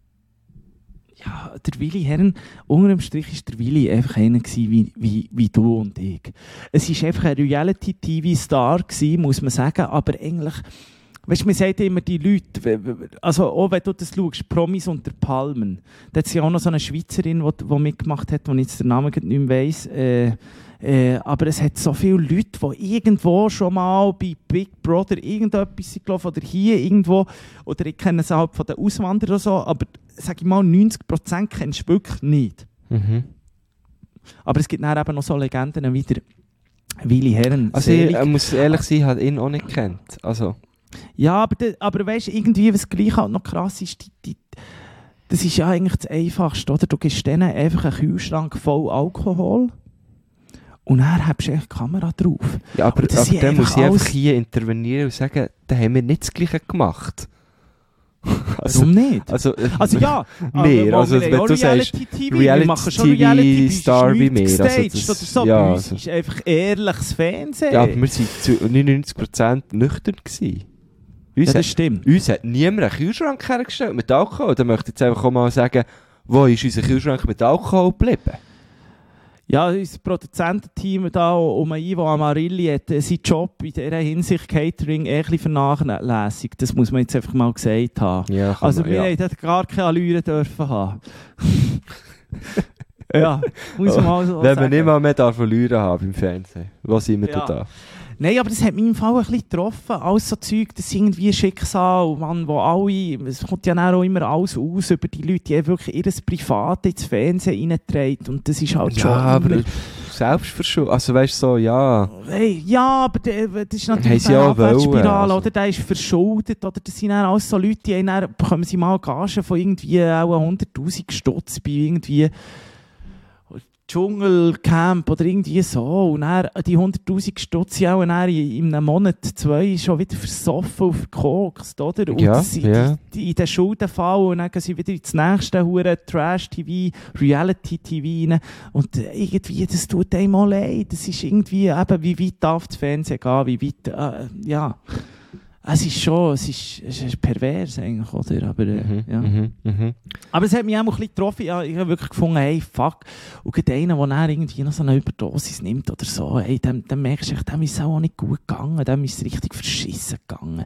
Ja, der Willi Herren, unter dem Strich ist der Willi einfach einer gewesen, wie du und ich. Es war einfach ein Reality-TV-Star gewesen, muss man sagen, aber eigentlich, weißt du, man sagt immer die Leute, also auch wenn du das schaust, Promis unter Palmen, da hat es ja auch noch so eine Schweizerin, die mitgemacht hat, die ich jetzt den Namen nicht mehr weiss, aber es hat so viele Leute, die irgendwo schon mal bei Big Brother irgendetwas gelaufen oder hier irgendwo, oder ich kenne es halt von den Auswanderern oder so, aber sag ich mal, 90% kennst du wirklich nicht. Mhm. Aber es gibt dann eben noch so Legenden wie der Willi Herren. Also ich muss ehrlich sein, ich habe ihn auch nicht gekannt. Also. Ja, aber weißt du, irgendwie, was gleich halt noch krass ist, das ist ja eigentlich das Einfachste, oder? Du gibst denen einfach einen Kühlschrank voll Alkohol und dann hast du echt die Kamera drauf. Ja, aber dann muss ich einfach hier intervenieren und sagen, da haben wir nicht das Gleiche gemacht. Also, warum nicht? Also ja, mehr. Also wenn du sagst, Reality-TV-Star wie mehr. Also so ja, bei uns ist einfach ehrliches Fernsehen. Ja, aber wir waren zu 99% nüchtern gewesen. Ja, das stimmt. Uns hat niemand einen Kühlschrank hergestellt mit Alkohol. Da möchte ich jetzt einfach auch mal sagen, wo ist unser Kühlschrank mit Alkohol geblieben? Ja, unser Produzententeam da um Ivo Amarilli hat seinen Job in dieser Hinsicht Catering ein bisschen vernachlässigt. Das muss man jetzt einfach mal gesagt haben. Ja, also wir hätten gar keine Allüre dürfen haben. Ja, muss man mal so wenn sagen. man nicht mal mehr Allüre haben im Fernsehen. Wo sind wir da? Nein, aber das hat mich im Fall ein bisschen getroffen. Alles so Zeug, das ist irgendwie ein Schicksal, Mann, wo alle, es kommt ja auch immer alles aus über die Leute, die wirklich ihr Privat ins Fernsehen reintragen. Und das ist halt schon... Ja, aber Selbstverschuld, also weißt du so, ja... Hey, ja, aber das ist natürlich eine Abwärtsspirale, oder? Der ist verschuldet, oder? Das sind dann alles so Leute, die dann bekommen sie mal Gagen von irgendwie auch 100'000 Stutz bei irgendwie... Dschungelcamp oder irgendwie so. Und dann die 100'000 Stutz auch in einem Monat, 2 schon wieder versoffen auf Koks, oder? Und ja, in den Schuldenfall und dann gehen sie wieder ins nächste hure Trash-TV, Reality-TV rein. Und irgendwie, das tut einem auch leid. Das ist irgendwie eben, wie weit darf das Fernsehen gehen, wie weit, ja. Es ist pervers eigentlich, oder? Aber, aber es hat mich auch ein bisschen getroffen. Ja, ich habe wirklich gefunden, hey, fuck. Und gerade einer, der dann irgendwie noch so eine Überdosis nimmt oder so, hey, dann merkst du, dem ist es auch nicht gut gegangen. Dem ist es richtig verschissen gegangen.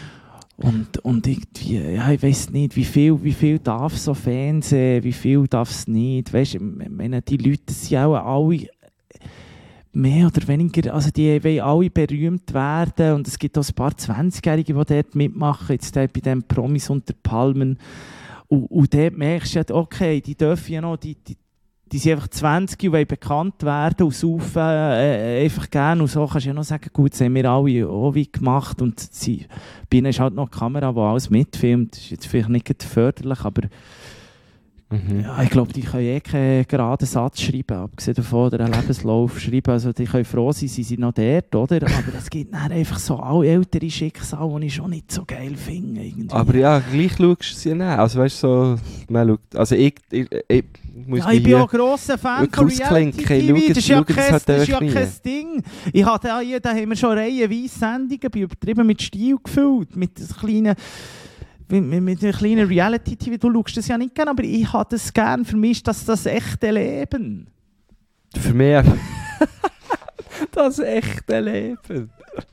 Und irgendwie, ja, ich weiss nicht, wie viel darf so Fernsehen, wie viel darf es nicht. Weißt du, die Leute sind auch alle mehr oder weniger, also die wollen alle berühmt werden und es gibt auch ein paar 20-Jährige, die dort mitmachen, jetzt bei den Promis unter Palmen. Und dort merkst du, okay, die dürfen ja noch, die sind einfach 20 und wollen bekannt werden und saufen einfach gerne. Und so kannst du ja noch sagen, gut, das haben wir alle auch wie gemacht. Und bei ihnen ist halt noch eine Kamera, die alles mitfilmt. Das ist jetzt vielleicht nicht förderlich, aber ja, ich glaube, die können keinen geraden Satz schreiben, abgesehen davon, oder einen Lebenslauf schreiben. Also die können froh sein, sie sind noch dort, oder? Aber es gibt dann einfach so alle ältere Schicksale, die ich schon nicht so geil finde. Irgendwie. Aber ja, gleich schaust du sie nicht. Also weißt du, so, man schaut, also ich muss ja, ich bin auch ein grosser Fan von Reality-TV, das ist ja kein Ding. Ich hatte da haben wir schon reihenweise Sendungen, bin übertrieben mit Stil gefüllt, mit kleinen Reality-TV, du schaust das ja nicht gerne, aber ich habe das gerne. Für mich ist das echte Leben. Für mich das echte Leben.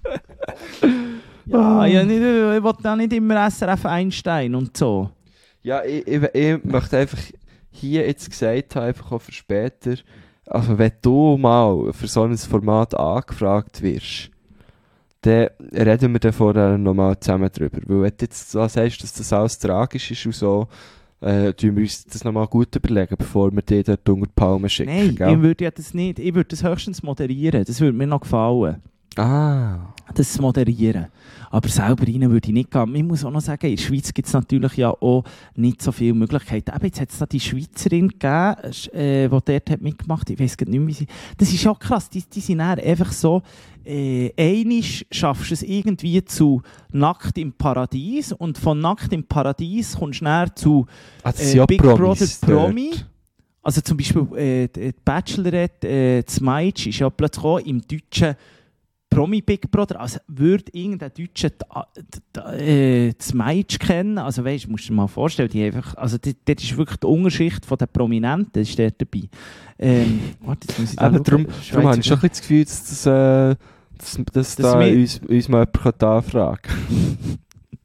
Ja, ich will da nicht immer SRF Einstein und so. Ja, ich möchte einfach hier jetzt gesagt haben, einfach auch für später, also wenn du mal für so ein Format angefragt wirst, dann reden wir dann vorher nochmal zusammen drüber. Weil wenn du jetzt so sagst, dass das alles tragisch ist und so, tun wir uns das nochmal gut überlegen, bevor wir die dort unter die Palme schicken. Nein, gell? ich würde ja das nicht. Ich würde das höchstens moderieren. Das würde mir noch gefallen. Das zu moderieren. Aber selber rein würde ich nicht gehen. Ich muss auch noch sagen, in der Schweiz gibt es natürlich ja auch nicht so viele Möglichkeiten. Eben, jetzt hat es da die Schweizerin gegeben, die dort hat mitgemacht hat. Ich weiss gar nicht mehr, wie sie... Das ist auch krass. Die sind dann einfach so... Einisch schaffst du es irgendwie zu Nackt im Paradies und von Nackt im Paradies kommst du dann zu Big Brother Promi. Also zum Beispiel die Bachelorette, Smaitsch ist ja plötzlich auch im deutschen Promi Big Brother, also würde irgendein Deutscher Smaitsch kennen, also weißt, musst du dir mal vorstellen, die einfach, also das ist wirklich die Unterschicht von den Prominenten, ist dort dabei. Warte, jetzt muss ich da darum habe ich schon ein bisschen das Gefühl, dass da uns mal jemand anfragen kann.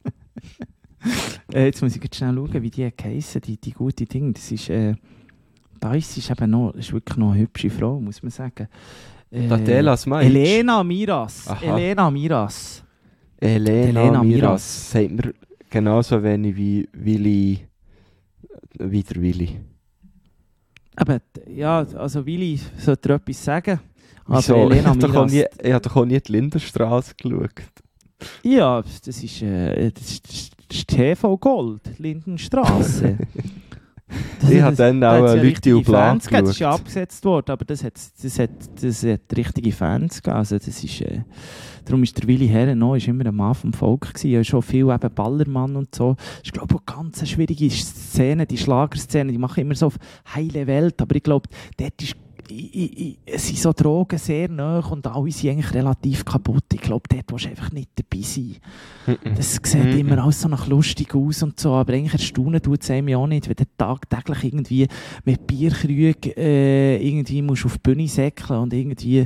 Jetzt muss ich jetzt schnell schauen, wie die heissen, die gute Dinge. Das ist, da ist eben noch, ist wirklich noch eine hübsche Frau, muss man sagen. Adela Smaitsch. Elena Miras. Elena Miras. Elena Miras. Sagt mir genauso wenig wie der Willi. Aber ja, also Willi sollte etwas sagen. Wieso? Aber Elena Miras... Ich habe doch auch nie die Lindenstraße geschaut. Ja, das ist TV Gold, Lindenstraße. Ich habe dann auch Leute auf Plan geschaut. Das ist ja abgesetzt worden, aber das hat richtige Fans gegeben. Also das ist, darum ist der Willi Herren noch, ist immer ein Mann vom Volk gewesen. Er ist schon viel eben Ballermann und so. Das ist, glaube ich, eine ganz schwierige Szene, die Schlagerszene. Die machen immer so auf heile Welt, aber ich glaube, dort ist sind so Drogen sehr nahe und alle sind eigentlich relativ kaputt. Ich glaube, dort willst du einfach nicht dabei sein. Das sieht immer alles so nach lustig aus und so, aber eigentlich erstaunen tut es einem ja auch nicht, wenn du tagtäglich irgendwie mit Bierkrügen irgendwie musst auf die Bühne säckeln und irgendwie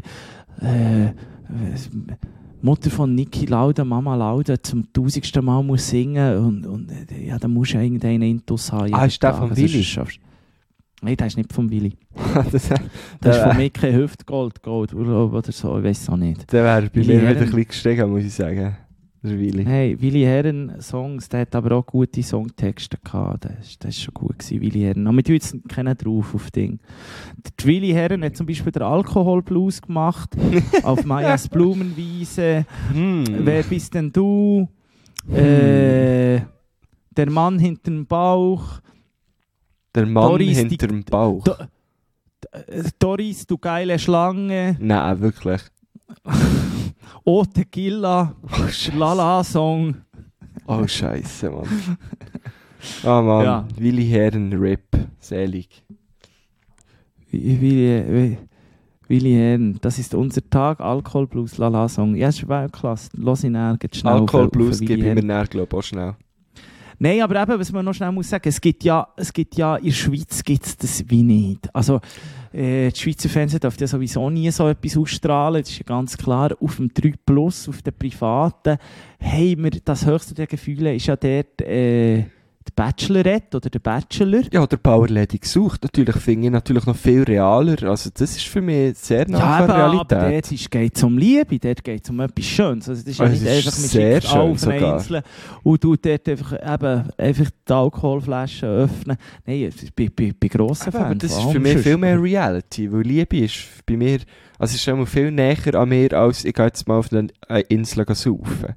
Mutter von Niki Lauda, Mama Lauda zum 1000. Mal muss singen und ja, da musst du irgendeinen Intus haben. Ist der von Willi? Nein, das ist nicht vom Willi. das ist von Mickey Hüftgold oder so, ich weiß es auch nicht. Der wäre bei mir wieder ein bisschen gestiegen, muss ich sagen. Der Willi. Hey, Willi Herren Songs, der hat aber auch gute Songtexte gehabt. Das war schon gut gewesen, Willi Herren. Aber wir tun jetzt keinen drauf auf Ding. Der Willi Herren hat zum Beispiel den Alkoholblues gemacht, auf Majas Blumenwiese. Wer bist denn du? Der Mann hinterm Bauch. Der Mann Doris, hinterm Bauch. Doris, du geile Schlange. Nein, wirklich. Oh, Tequila. Lala-Song. Oh, Scheiße, Mann. Ah, Mann. Ja. Willi Herren, Rip. Selig. Willi Herren, das ist unser Tag. Alkoholblues, Lala-Song. Ja, das ist Weltklasse. Lass ihn nirgends schnell. Alkoholblues gebe ich mir näher, glaube ich, auch schnell. Nein, aber eben, was man noch schnell muss sagen, es gibt ja in der Schweiz gibt's das wie nicht. Also, die Schweizer Fernsehen dürfen ja sowieso nie so etwas ausstrahlen, das ist ja ganz klar. Auf dem 3 Plus, auf den privaten, haben wir das höchste der Gefühle, ist ja dort die Bachelorette oder der Bachelor. Ja, der Powerlady gesucht. Natürlich finde ich natürlich noch viel realer. Also das ist für mich sehr nah an der Realität. Aber dort geht es um Liebe, dort geht es um etwas Schönes. Also das ist ja nicht einfach mit sehr schön auf eine Insel und du dort einfach die Alkoholflaschen öffnen. Nein, bei grossen Fans. Aber das ist für mich viel mehr Reality, weil Liebe ist bei mir, also ist immer viel näher an mir, als ich gehe jetzt mal auf eine Insel saufen.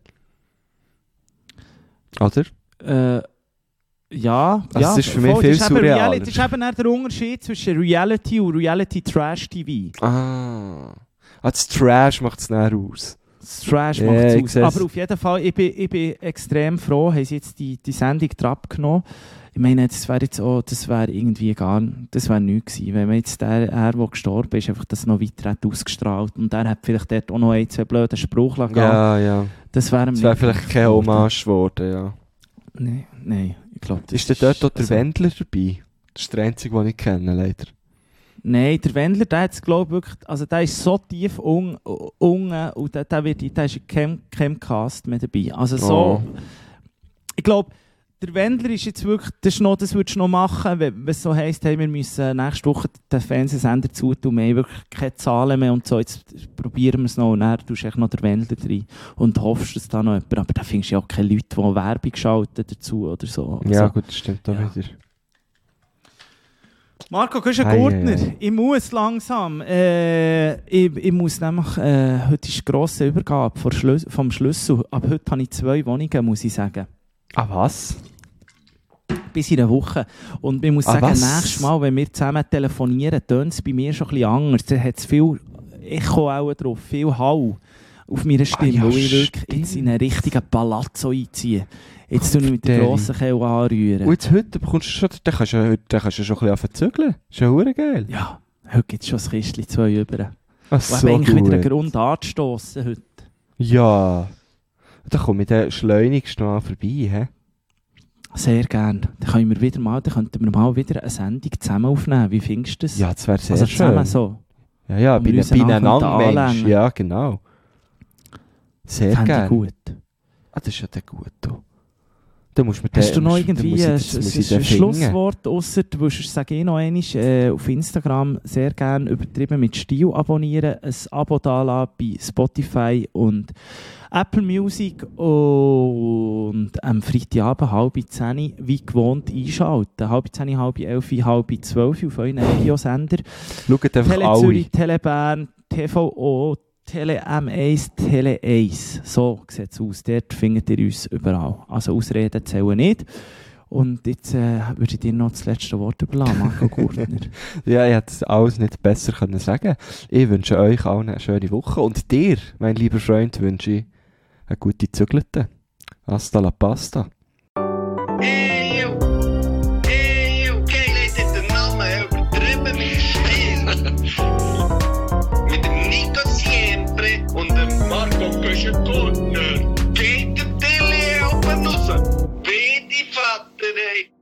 Oder? Ja, also das ist für mich viel surrealer. Das ist eben der Unterschied zwischen Reality und Reality-Trash-TV. Das Trash macht es näher aus. Das Trash macht es aus. Aber auf jeden Fall, ich bin extrem froh, haben sie jetzt die Sendung abgenommen. Ich meine, das wäre irgendwie das wäre nichts gewesen. Wenn man jetzt der gestorben ist, einfach das noch weiter ausgestrahlt und der hat vielleicht dort auch noch ein, zwei blöde Spruch gehabt. Ja. Das wäre vielleicht kein Hommage geworden, ja. Nein. Ich glaub, ist der dort auch der Wendler dabei? Das ist der einzige, den ich kenne, leider. Nein, der Wendler, der hat glaube wirklich, also der ist so tief unten und der ist in keinem Cast mehr dabei. Also so, ich glaube, der Wendler ist jetzt wirklich, das würdest du noch machen, wenn es so heisst, hey, wir müssen nächste Woche den Fernsehsender zutun, wir haben wirklich keine Zahlen mehr und so, jetzt probieren wir es noch und dann tust du echt noch den Wendler rein und hoffst, dass da noch jemand, aber da findest du ja auch keine Leute, die Werbung schalten dazu oder so. Ja also, gut, das stimmt auch wieder. Marco, du bist ein Gurtner. Ich muss langsam. Ich muss nämlich, heute ist die grosse Übergabe vom Schlüssel. Aber heute habe ich 2 Wohnungen, muss ich sagen. Ah, was? Bis in einer Woche. Und ich muss sagen, nächstes Mal, wenn wir zusammen telefonieren, tönt es bei mir schon ein bisschen anders. Da hat es viel Echo auch drauf, viel Hall auf meiner Stimme, weil ich wirklich jetzt in einen richtigen Palazzo einziehe. Jetzt tue ich mit der grossen Kelle anrühren. Und jetzt heute bekommst du schon, dann kannst du schon ein bisschen zügeln. Ist ja verdammt geil. Ja, heute gibt es schon ein Kistchen 2 über. Ach, so eigentlich wieder einen Grund anzustossen heute. Ja. Dann komme ich dann schleunigst noch vorbei, hä? Sehr gerne. Dann könnten wir mal wieder eine Sendung zusammen aufnehmen. Wie findest du das? Ja, das wäre sehr also schön. So. Ja, bei einem Mensch. Ja, genau. Sehr gerne. Gut. Ah, das ist ja dann gut. Da musst du hast du noch irgendwie ein Schlusswort, ausser du willst, sage ich noch einmal, auf Instagram sehr gerne übertrieben mit Stil abonnieren, ein Abo dalassen bei Spotify und Apple Music und am Freitagabend 9:30 wie gewohnt einschalten. 9:30, 11:30, 11:30 auf euren Radiosender. Schaut einfach Tele alle. Zürich, Tele Bern, TVO, Tele M1, Tele 1. So sieht es aus. Dort findet ihr uns überall. Also Ausreden zählen nicht. Und jetzt würde ich dir noch das letzte Wort überlassen, Marco Gurtner. Ja, ich hätte es alles nicht besser können sagen. Ich wünsche euch allen eine schöne Woche. Und dir, mein lieber Freund, wünsche ich eine gute Zügelte. Hasta la pasta. Hey,